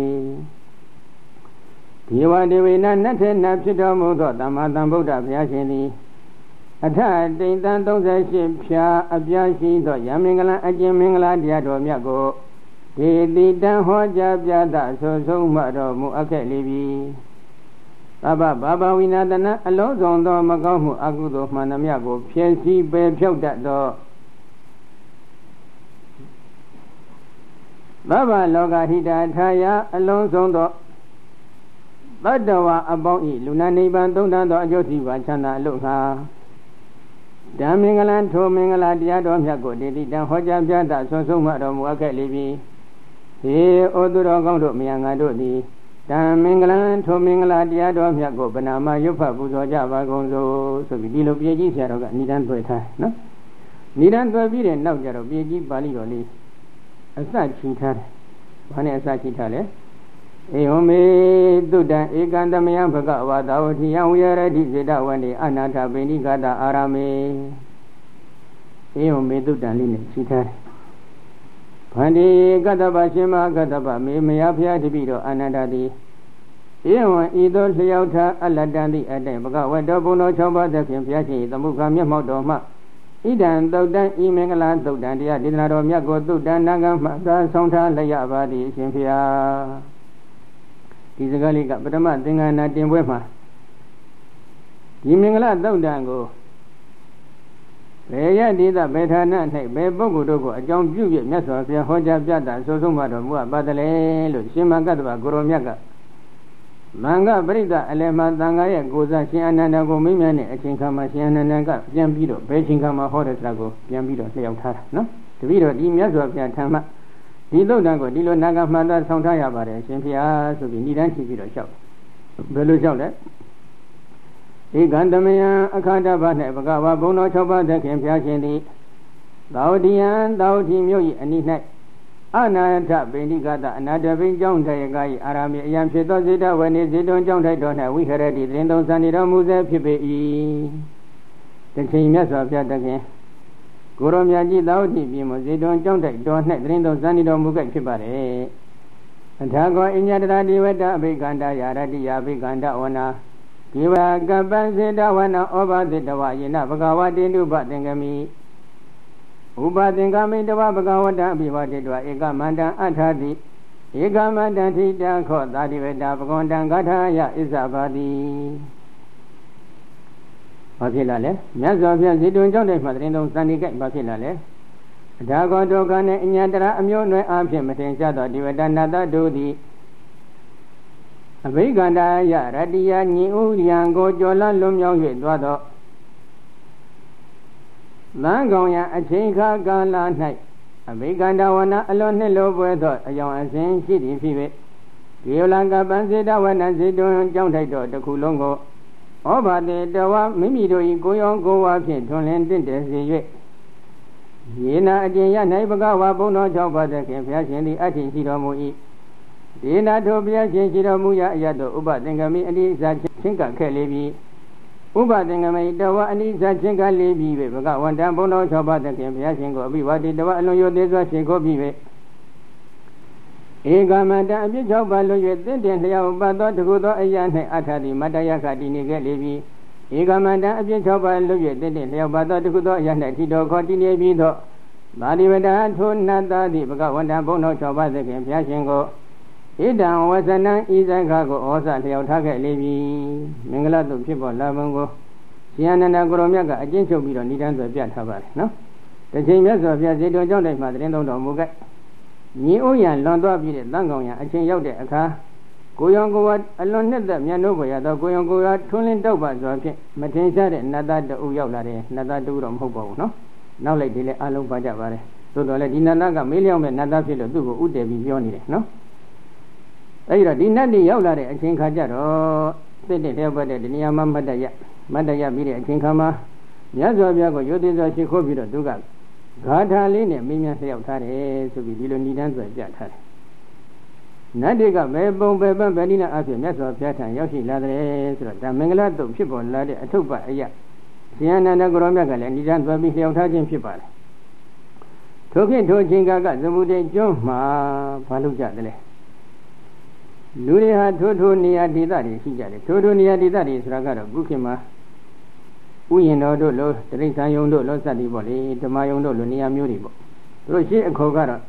ဒေဝဒေဝေနနတ်ထေနဖြစ်တော်မူသောသမ္မာသမ္ဗုဒ္ဓဘုရားရှင်သည်အထတိန်တန်သုံးဆယ်ရှစ်ဖြာအပြားရှိသောယမင်္ဂလံအကျဉ်မင်္ဂလာတရားတော်မြတ်ကိုဒေတိတံဟောကြားပြသဆိုဆုံးမှတော်မူအပ်ခဲ့လေပြီသဗ္ဗဘာဘဝိနာတနာအလုံးစုံသောမကောင်းမှုအကုသိုလ်မှန်သမျှကိုဖြည့်ဆည်းပယ်ဖြောက်တတ်သောသဗ္ဗလောကဟိတထာယအလုံးစုံသောသတ္တဝါအပေါင်းဤလူနာနိဗ္ဗာန်သုံးတန်သောအကျိုးစီပါချမ်းသာအလို့ငါဓမ္မင်္ဂလံထိုမင်္ဂလာတရားတော်မြတ်ကိုဒေတိတံဟောကြားပြသဆွဆုံးမှတော်မူအပ်ခဲ့လေပြီဟေဩသူတော်ကောင်းတို့မြတ်ငါတို့သည်ဓမ္မင်္ဂလံထိုမင်္ဂလာတရားတော်မြတ်ကိုဗနာမရွတ်ဖတ်ပူဇော်ကြပါကုန်စို့ဆိုပြီးဒီလိုပြေကြီးဆရာတော်ကဏိဒန်းတွေ့ထားနော်ဏိဒန်းတွေ့ပြီးတဲ့နောက်ကျတော့ပြေကြီးပါဠိတော်လေးအစချီထားတယ်ဘာနဲ့အစချီထားလဲဧဝမေတုတံဧကံတမယဘဂဝါသာဝတိယံဝိရတိစေတဝန္တိအနာထပိဏိကတာအာရမေဧဝမေတုတံလေးနဲ့ချီထားတယ်ဗန္တိကတ္တပရှင်မကတ္တပမေမယဖျားတပိတော်အာနန္ဒတိဧဝံဤသို့လျှောက်ထားအလတ္တန်သည့်အတိုင်ဘဂဝတောဘုံတော်၆ပါးသဖြင့်ဘုရားရှင်သမုခါမျက်မှောက်တော်မှ Idan Daudan Imengala Daudan Dia Dinaro Miago Dudan Nagam Sonta Layabadi Simpia Tizagalika Brahma Dinga Nadim Wema Imengala Daudango Beya Dida Betana Bebo Gogo, a young beauty, Meso, Hoja Piata, Sosumado, Badale, Shimagadva, Goromiaga Manga Brida, Alema Dangaya, Goza, Shianana Gomimian, a Chinkama, Shiananaga, Jambido, Bechinkama, Horasago, Jambido, Leotara, no? The video, the Miazo Piatama, Dilo Dango, Dilo Naga Manda, Sontaya, Simpia, so we need to give it a shout. Belu shout. Egandamaya Akanda Bane Bagawa Bono Choba the Campiachindi Laudian Daudi Mui and Night Anata Bendigata another Bin John Dayagai Arami Yamsheto Zeta when is it on John Daytona we heard it in those Sanida Muse Pipe the same yes of that again Goromiaji Daudi Bimo Zidon John Daytona in those Sanida Muga Pipare and Tago in Yadadi Veda Biganda Yaradi Yabiganda Ona Kiva Gabanzida Wana over the Dawayina Bagawa Dindu Batingami Uba Dingami Dawa Bagawada Bivadidwa Ega Manda Atadi Ega Manda Tita Ko Dadi Veda Bagondan Gata Ya Isabadi Bafilale Yazovia Zidun Jonde Madrindo Sanika Bafilale Dago Dogane Inyadra Amune Ampim Matinjado Divedana Dudi Abiganda ya Radia ni Uyango Jola Lumyong Yedwado Langoya Achika Gala Night Abiganda wana alone lobo a young Asin City Five Violanga Banzida Wana Zidon Jontaito the Kulongo Oba de Dawa Mimido Goyon Goa Pin Tonland Dinte Yena Adia Naibaga Bono Joba the Campias the Atin Sidomui Dina Tobia Jiro Muya Yado Uba Dingami and Isa Chinka Kelebi Uba Dingami Dawa and Isa Chinka Lebi Baga one down Bono Choba the Campiasingo Biwadi Dawa Loyo Deswa Shinko Bive Egamanda Bijoba Loyo Dintin Leo Bado to go to Ayane Atadi Madayaka Diniga Lebi Egamanda Bijoba Loyo Dintin Leo Bado to go to Ayane Tido Continue Bido Badivada Tunada Di Baga one down Bono Choba the Campiasingo Ida was an Isagago Osa Leotaka Levi, Mingala to people Labango, Siana Goromiaga, a gentle bit on Nidan the Piatabar, no? The same as of Yazito John Madrindo Muga. Niuyan Londo Bid, Langoya, a change out the car. Goyongo, alone let them Yanoboya, the Goyongo, Tulin Doba, Matinsa, and Nada the Uyalare, Nada Durum Hobo, no? Now like the Alu Bajavare. So the Ladina million and Nada Filo Dugo Ude Bioni, no? Aira Dinadi Yaulare, a Chinkajaro, Pete Elba de Niama Madaya, Madaya Bidi, a Chinkama, Yazo Biago, Yodiza Shikobiro, Duga, Gata Line, Mimia Seotare, to be Dilonidan Jatare. Nadiga, Bebo, Beba, Benina, Afi, Meso, Piatan, Yoshi Ladre, Mangala, to people, Lade, Atuba, Aya, Siana Nagoromaga, and Nidan Babi Seotajin Pipal. Token to Jingaga, the Mude Joma, Paluja. Luri had Toto Nia Didari, she got it. Toto Nia Didari is Ragara, Bukima. We know do lo, the Rita Yondo, Losadi Boli, the Mayondo, Lunia Muribo. Roshi Kogara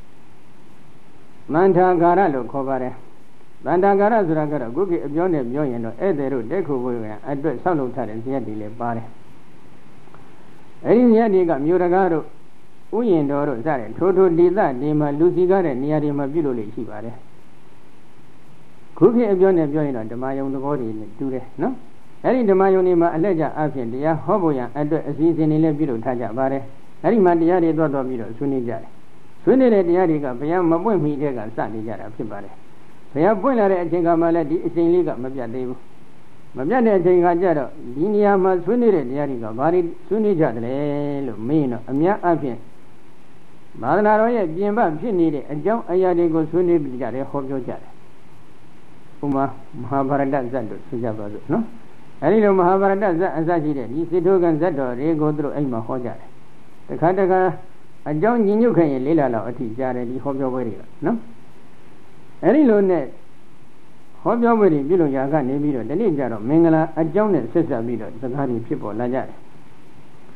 Manta Garalo Kogare. Banda Gara Zuragara, Guki, Bjone, Bjoyano, Ederu, Deku, address Salo Tarens, Yadile Bare. Erin Yadiga, Muragaro, Uyendo, Zare, Toto Dida, Dima, Lucy Gare, Niarima Buloli, Shibare. Cookie of John and Join on the Mayon body do it, no? Any the Mayonima Alleja Afian, the Hoboya, and a season in a video Taja Bare, Harry Mandiari Dodo Video, Sunijari. Sunni the Yariga, Payama Bumi Jaga, Sani Jara Pibare. Paya Boiler and Jingamala, the Eastern Liga, Mabia Devo. Mabia Jingajaro, Linia Mas Sunni the Yariga, Bari Sunijare, Lumino, Amia Afian. Madanaroya, Jimba, Pinny, and John Ayadigo Sunni Jare, Hobo Jare. Mahabharata Zado, Sujaba, no? I know Mahabharata Zajid, you see Dogan Zado, they go through Aima Hojar. The Kataka, a John Yinuka, Lila, a teacher, and the Hobo, no? Any lone Hobo, Bilo Yaga, Nebiro, the Nijaro, Mingala, a John and Sister Bido, the Hari people, Lajar.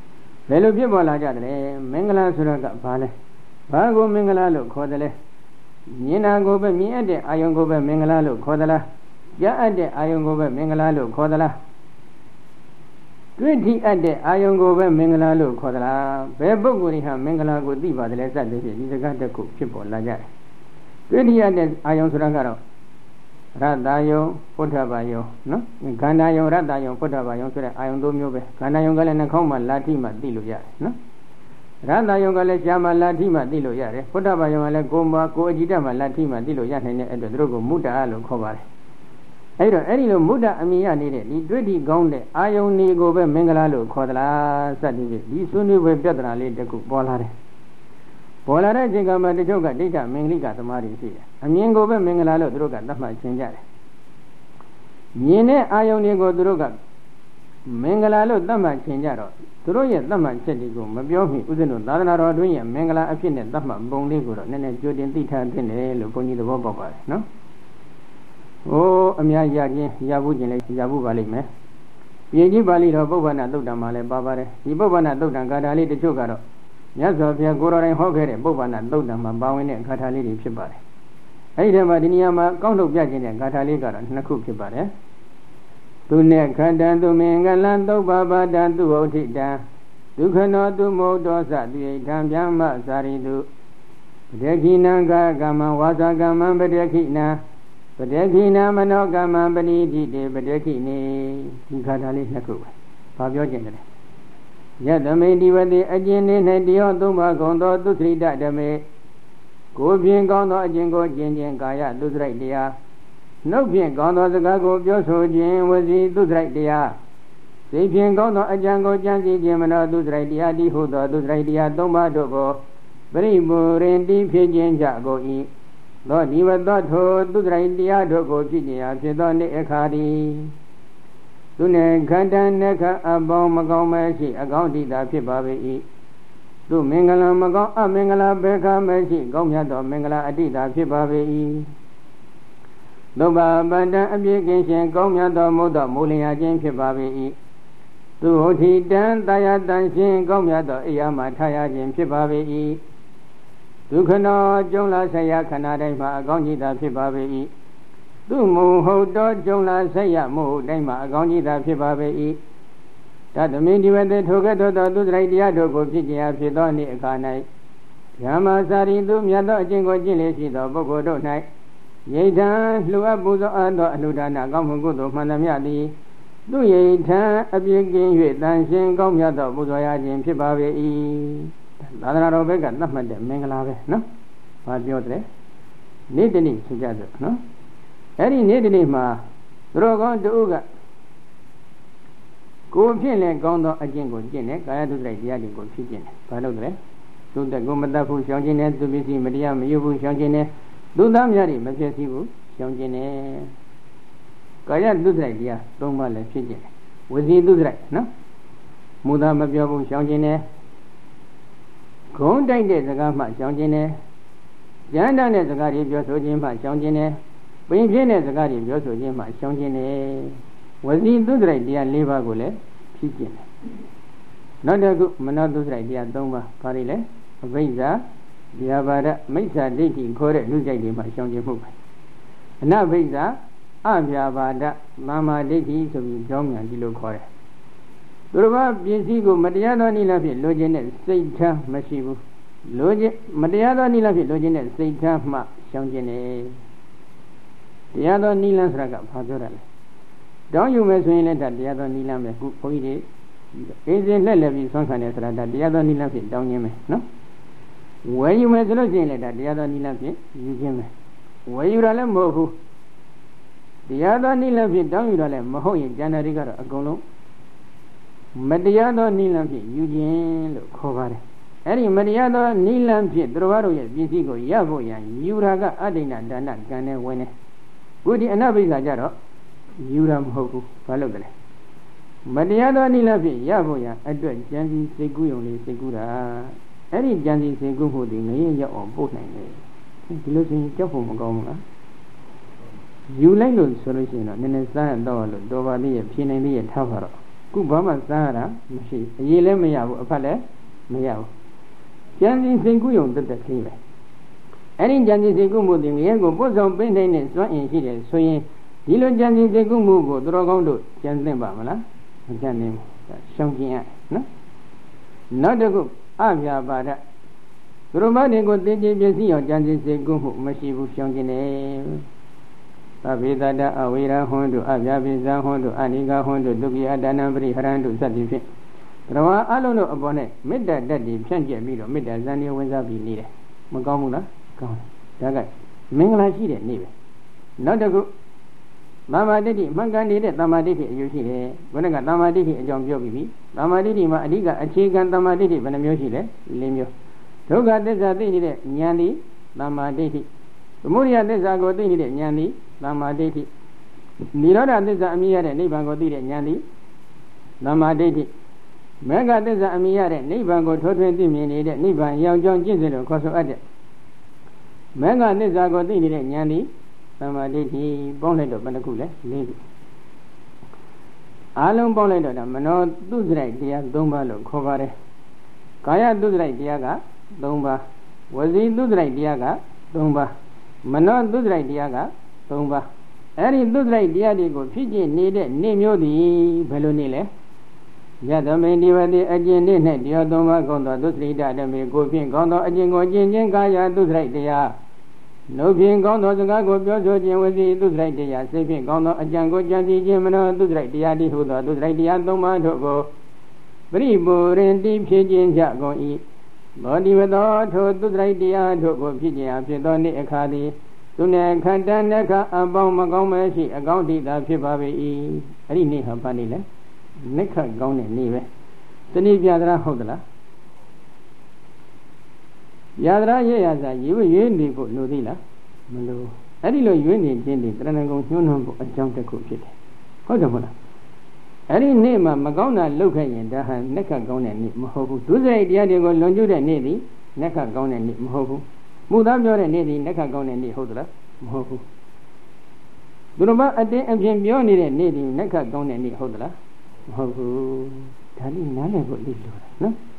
ဘယ်လိုဖြစ်ပေါ်လာကြတယ်မင်္ဂလာဆိုတော့ကဘာလဲဘာကိုမင်္ဂလာလို့ခေါ်တယ်လဲမြင်တာကိုပဲမြင်အပ်တဲ့အာယုံကိုပဲမင်္ဂလာလို့ခေါ်သလားကြားအပ်တဲ့အာယုံကိုပဲမင်္ဂလာလို့ခေါ်သလားတွေ့ထိအပ်တဲ့အာယုံကိုပဲမင်္ဂလာလို့ခေါ်သလားဘယ်ပုဂ္ဂိုလ်တွေဟာမင်္ဂလာကိုသိပါတယ်လဲစသဖြင့်ဒီစကားတစ်ခုဖြစ်ပေါ်လာကြတယ်တွေ့ထိအပ်တဲ့အာယုံဆိုတာကတော့ရတ္တယုံပုထ္ထဘာယုံနော်ခန္ဓာယုံရတ္တယုံပုထ္ထဘာယုံဆိုတဲ့အာယုံသုံးမျိုးပဲခန္ဓာယုံကလည်းနှာခေါင်းမှာလာထိမှသိလို့ရတယ်နော်ရတ္တယုံကလည်းရှားမှလာထိမှသိလို့ရတယ်ပုထ္ထဘာယုံကလည်းကိုယ်မှာကိုယ်အကြည့်တတ်မှလာထိမှသိလို့ရနိုင်တဲ့အတွက်သူတို့ကိုမုဒ္ဒလို့ခေါ်ပါတယ်အဲ့တော့အဲ့ဒီလိုမုဒ္ဒအမိရနေတဲ့ဒီတွေ့ထိကောင်းတဲ့အာယုန်ဒီကိုပဲမင်္ဂလာလို့ခေါ်သလားစသည်ဖြင့်ဒီဆွေးနွေးပွဲပြဿနာလေးတစ်ခုပေါ်လာတယ်ပေါ်လာတဲ့အချိန်ကမှတချို့ကဒိဋ္ဌမင်္ဂလိကသမားတွေရှိတယ်အမြင်ကိုပဲမင်္ဂလာလို့သူတို့ကသတ်မှတ်ရှင်းကြတယ်မြင်တဲ့အာယုန်တွေကိုသူတို့ကမင်္ဂလာလို့သတ်မှတ်ရှင်းကြတော့သူတို့ရဲ့သတ်မှတ်ချက်တွေကိုမပြောမိဥစဉ်တို့သာသနာတော်အတွင်းရဲ့မင်္ဂလာအဖြစ်နဲ့သတ်မှတ်ပုံလေးကိုတော့နည်းနည်းကြိုတင်သိထားသင့်တယ်လို့ဘုန်းကြီးသဘောပေါက်ပါတယ်နော်။အိုးအများရခြင်းရဘူးခြင်းလည်းရဘူးပါလိမ့်မယ်။ပြည်ကြီးပါဠိတော်ပုဗ္ဗနာသုတ်တံမှာလည်းပါပါတယ်။ဒီပုဗ္ဗနာသုတ်တံဂါထာလေးတချို့ကတော့မြတ်စွာဘုရားကိုယ်တော်တိုင်ဟောခဲ့တဲ့ပုဗ္ဗနာသုတ်တံမှာပါဝင်တဲ့ဂါထာလေးတွေဖြစ်ပါတယ်။အဲဒီထဲမှာဒီနေရာမှာကောင်းထုတ်ပြခြင်းတဲ့ဂါထာလေးကတော့နှစ်ခုဖြစ်ပါတယ်။သူနဲ့ခန္တံသူမင်္ဂလံသုဗ္ဗပါဒံသူဝဋ္ဌိတံဒုက္ခနောသူမௌတောသတိယထံဗျမ္မစာရိတုပဒေခိနံကာကမ္မဝါစာကမ္မပဒေခိနံပဒေခိနံမနောကမ္မပဏိတိတေပဒေခိနေဒီခါတာလေးနှစ်ခုပဲဘာပြောကျင်တယ်ယတမေတိဝတိအကျဉ်နေ၌တရားသုံးပါးကုန်သောသုသရိတဓမေကိုဖြင့်ကောင်းသောအကျဉ်ကိုကျင့်ခြင်းကာယသုသရိတတရားနှုတ်ဖြင့်ကောင်းသောစကားကိုပြောဆိုခြင်းဝစီသုသရိတတရားစိတ်ဖြင့်ကောင်းသောအကြံကိုကြံစည်ခြင်းမနောသုသရိတတရားတိဟုသောသုသရိတတရားသုံးပါးတို့ကိုပရိပူရင်တိဖြစ်ခြင်းကြကုန်၏သောဒီဝတ္ထောသုတရိတရားတို့ကိုဖြစ်ခြင်းအဖြစ်သောနေအခါဒီသူနှင့်ခန္ဓာနှခအပေါင်းမကောင်းမရှိအကောင်းတိတာဖြစ်ပါ၏သူမင်္ဂလာမကောင်းအမင်္ဂလာဘေခမရှိကောင်းမြတ်သောမင်္ဂလာအတိတာဖြစ်ပါ၏သုဘပတ္တအပြည့်ကင်းရှင်ကောင်းမြတ်သောမုဒ္ဒမူလျာခြင်းဖြစ်ပါ၏သူဟောတိတံတာယတန်ရှင်ကောင်းမြတ်သောအိယာမှာထားရခြင်းဖြစ်ပါ၏ဒုက္ခနောကျုံလာဆက်ရခန္ဓာတိုင်းမှာအကောင်းကြီးသာဖြစ်ပါ၏သူမူဟုတ်သောကျုံလာဆက်ရမဟုတ်တိုင်းမှာအကောင်းကြီးသာဖြစ်ပါ၏တသမင်းဒီဝတေထိုကဲ့သို့သောသူစရိုက်တရားတို့ကိုဖြစ်ခြင်းအဖြစ်သောနေ့အခါ၌ဓမ္မစာရီသူမြတ်သောအကျင့်ကိုကျင့်လေရှိသောပုဂ္ဂိုလ်တို့၌ယိဋ္ဌံလှူအပ်ပူဇော်အပ်သောအလှူဒါနကောင်းမှုကုသိုလ်မှန်သမျှသည်သူယိဋ္ဌံအပြည့်ကင်း၍တန်ရှင်းကောင်းမြတ်သောပူဇော်ရခြင်းဖြစ်ပါ၏သာသနာတော်ဘက်ကသတ်မှတ်တဲ့မင်္ဂလာပဲနော်။ဘာပြောတယ်နေ့တနေ့ဆိုကြစို့နော်။အဲ့ဒီနေ့တနေ့မှာသူတော်ကောင်းတူကကိုဖြင့်လည်းကောင်းသောအကျင့်ကိုကျင့်တယ်ကာယသုတ္တရိတရားတွေကိုဖြည့်ကျင့်တယ်။ဘာလို့လဲ။သူတက်ကိုမတတ်ဘူးရှောင်ကျင်တယ်သူပစ္စည်းမတရားမယူဘူးရှောင်ကျင်တယ်သူသားများတွေမဖြစ်စီဘူးရှောင်ကျင်တယ်။ကာယသုတ္တရိတရားသုံးပါးလည်းဖြည့်ကျင့်တယ်။ဝစီသုတ္တရိနော်။မူသားမပြောဘူးရှောင်ကျင်တယ်ဂုံးတိုက်တဲ့စကားမှရှောင်ခြင်းနဲ့ဉာဏ်တတ်တဲ့စကားတွေပြောဆိုခြင်းမှရှောင်ခြင်းနဲ့ပင်ပြင်းတဲ့စကားတွေပြောဆိုခြင်းမှရှောင်ခြင်းနဲ့ဝစီသုတ္တရိတရား၄ပါးကိုလည်းဖြည့်ကျင့်တယ်နောက်တစ်ခုမနောသုတ္တရိတရား၃ပါးဘာတွေလဲအဘိဇ္ဇာဗျာပါဒမိစ္ဆာဒိဋ္ဌိခေါ်တဲ့လူကြိုက်တွေမှရှောင်ခြင်းမှုပဲအနဘိဇ္ဇာအဗျာပါဒမာမာဒိဋ္ဌိဆိုပြီးကြောင်းမြန်ဒီလိုခေါ်တယ်သူတို့ဘာပစ္စည်းကိုမတရားသောနိလဖြင့်လိုချင်တဲ့စိတ်ထားမရှိဘူးလိုချင်မတရားသောနိလဖြင့်လိုချင်တဲ့စိတ်ထားမှရှောင်ကျင်တယ်တရားသောနိလဆိုတာကဘာပြောတာလဲတောင်းယူမယ်ဆိုရင်လည်းဒါတရားသောနိလပဲခုဘုန်းကြီးတွေအေးစင်လှက်လက်ပြီးဆွမ်းခံတယ်ဆိုတာဒါတရားသောနိလဖြင့်တောင်းခြင်းပဲနော်ဝယ်ယူမယ်ဆိုလို့ရှိရင်လည်းဒါတရားသောနိလဖြင့်ယူခြင်းပဲဝယ်ယူတာလည်းမဟုတ်ဘူးတရားသောနိလဖြင့်တောင်းယူတာလည်းမဟုတ်ရင်ကျန်တဲ့တွေကတော့အကုန်လုံးမတရားသောနိလန်းဖြင့်ယူခြင်းလို့ခေါ်ပါတယ်အဲ့ဒီမတရားသောနိလန်းဖြင့်သူတော်တို့ရဲ့ပစ္စည်းကိုရဖို့ရန်ယူတာကအဋ္ဌိဏဒါနကံနဲ့ဝင်တယ်ခုဒီအနဘိဇ္ဇာကြတော့ယူတာမဟုတ်ဘူးဘာလို့လဲမတရားသောနိလန်းဖြင့်ရဖို့ရန်အတွက်ကြံစီစိတ်ကူးရုံလေးစိတ်ကူးတာအဲ့ဒီကြံစီစိတ်ကူးမှုဒီငရင်ရောက်အောင်ပို့နိုင်တယ်ဒီလိုဆိုရင်ကြောက်ဖို့မကောင်းဘူးလားယူလိုက်လို့ဆိုလို့ရှိရင်တော့နည်းနည်းစားတော့လို့တော်ပါသေးရဲ့ဖြေနိုင်သေးရဲ့ထားပါတော့ခုဘာမှစားရတာမရှိအရေးလည်းမရဘူးအဖက်လည်းမရဘူးကြံစီစိတ်ကူးယုံတက်တက်ခင်းပဲအဲ့ဒီကြံစီစိတ်ကူးမှုတင်ငရဲကိုပို့ဆောင်ပေးနိုင်တဲ့စွမ်းအင်ရှိတယ်ဆိုရင်ဒီလိုကြံစီစိတ်ကူးမှုကိုသူတော်ကောင်းတို့ကြံသင့်ပါမလားမကြံသင့်ဘူးရှောင်ကျင်ရနော်နောက်တစ်ခုအပြာပါဒသူတော်မတွေကိုသိချင်းပြည့်စည်အောင်ကြံစီစိတ်ကူးမှုမရှိဘူးရှောင်ကျင်တယ်သဗ္ဗေတတအဝိရဟွန်းတို့အပြာပိဇာဟွန်းတို့အနိကဟွန်းတို့ဒုက္ခိအတဏံပရိဟရံတို့စသည်ဖြင့်ဘဂဝါအလုံးတို့အပေါ်နဲ့မေတ္တာတတ်ပြီးဖြန့်ကျက်ပြီးတော့မေတ္တာဇန်နေဝင်စားပြီးနေတယ်မကောင်းဘူးလားကောင်းတယ်ဒါကမင်္ဂလာရှိတဲ့နေ့ပဲနောက်တစ်ခုသမ္မာဒိဋ္ဌိမှန်ကန်နေတဲ့သမ္မာဒိဋ္ဌိအယူရှိတယ်ဘုရားကသမ္မာဒိဋ္ဌိအကြောင်းပြောပြီးပြီသမ္မာဒိဋ္ဌိမှာအဓိကအခြေခံသမ္မာဒိဋ္ဌိဘယ်နှမျိုးရှိလဲ၄မျိုးဒုက္ခသစ္စာသိနေတဲ့ဉာဏ်သည်သမ္မာဒိဋ္ဌိသမုဒယသစ္စာကိုသိနေတဲ့ဉာဏ်သည်သမ္မာဒိဋ္ဌိနိရောဓသစ္စာအမြင်ရတဲ့နိဗ္ဗာန်ကိုသိတဲ့ဉာဏ်သည်သမ္မာဒိဋ္ဌိမေဃသစ္စာအမြင်ရတဲ့နိဗ္ဗာန်ကိုထိုးထွင်းသိမြင်နေတဲ့နိဗ္ဗာန်ရောင်ကြောင်းကျင့်စဉ်လို့ခေါ်ဆိုအပ်တဲ့မေဃသစ္စာကိုသိနေတဲ့ဉာဏ်သည်သမ္မာဒိဋ္ဌိပေါင်းလိုက်တော့ဘယ်နှခုလဲ၄ခုအားလုံးပေါင်းလိုက်တော့ဒါမနောသုစရိုက်တရား၃ပါးလို့ခေါ်ပါတယ်ကာယသုစရိုက်တရားက၃ပါးဝစီသုစရိုက်တရားက၃ပါးမနောသုစရိုက်တရားက၃ပါးအဲ့ဒီသုစရိုက်တရားတွေကိုဖြစ်ကျင်နေတဲ့နေ့မျိုးသည်ဘယ်လိုနေလဲယသမိန်ဒီဝတိအကျင့်နေ့နဲ့တရားသုံးပါးကောင်းသောသုစရိတဓမေကိုဖြင့်ကောင်းသောအကျင့်ကိုကျင့်ခြင်းကာယသုစရိုက်တရားနှုတ်ဖြင့်ကောင်းသောစကားကိုပြောဆိုခြင်းဝစီသုစရိုက်တရားစိတ်ဖြင့်ကောင်းသောအကြံကိုကြံစည်ခြင်းမနောသုစရိုက်တရားတိဟုသောသုစရိုက်တရားသုံးပါးတို့ကိုပရိပူရင်တိဖြစ်ခြင်းကြကုန်၏ဘောဓိဝသောထိုသုစရိုက်တရားတို့ကိုဖြစ်ခြင်းအဖြစ်သောနေ့အခါသည်သူနဲ့ခန္ဓာနဲ့ခအပေါင်းမကောင်းမရှိအကောင်းတိသာဖြစ်ပါပေ၏အဲ့ဒီနေ့ဟာဘာနေ့လဲနိခတ်ကောင်းတဲ့နေ့ပဲတနည်းပြသလားဟုတ်သလားပြသလားရဲ့ရစာရွေးရွေးနေဖို့လိုသေးလားမလိုအဲ့ဒီလိုရွေးနေခြင်းဒီတရဏဂုံညှိုးနှံဖို့အကြောင်းတစ်ခုဖြစ်တယ်ဟုတ်တယ်မဟုတ်လားအဲ့ဒီနေ့မှာမကောင်းတာလုပ်ခဲ့ရင်ဒါဟာနိခတ်ကောင်းတဲ့နေ့မဟုတ်ဘူးဒုစရိုက်တရားတွေကိုလွန်ကျူးတဲ့နေ့သည်နိခတ်ကောင်းတဲ့နေ့မဟုတ်ဘူးမူသားပြောတဲ့နေ့သည်နိခတ်ကောင်းတဲ့နေ့ဟုတ်သလားမဟုတ်ဘူးသူတို့မအတင်းအပြင်ပြောနေတဲ့နေ့သည်နိခတ်ကောင်းတဲ့နေ့ဟုတ်သလားမဟုတ်ဘူးဒါလေးနားလည်ဖို့လိလို့နော်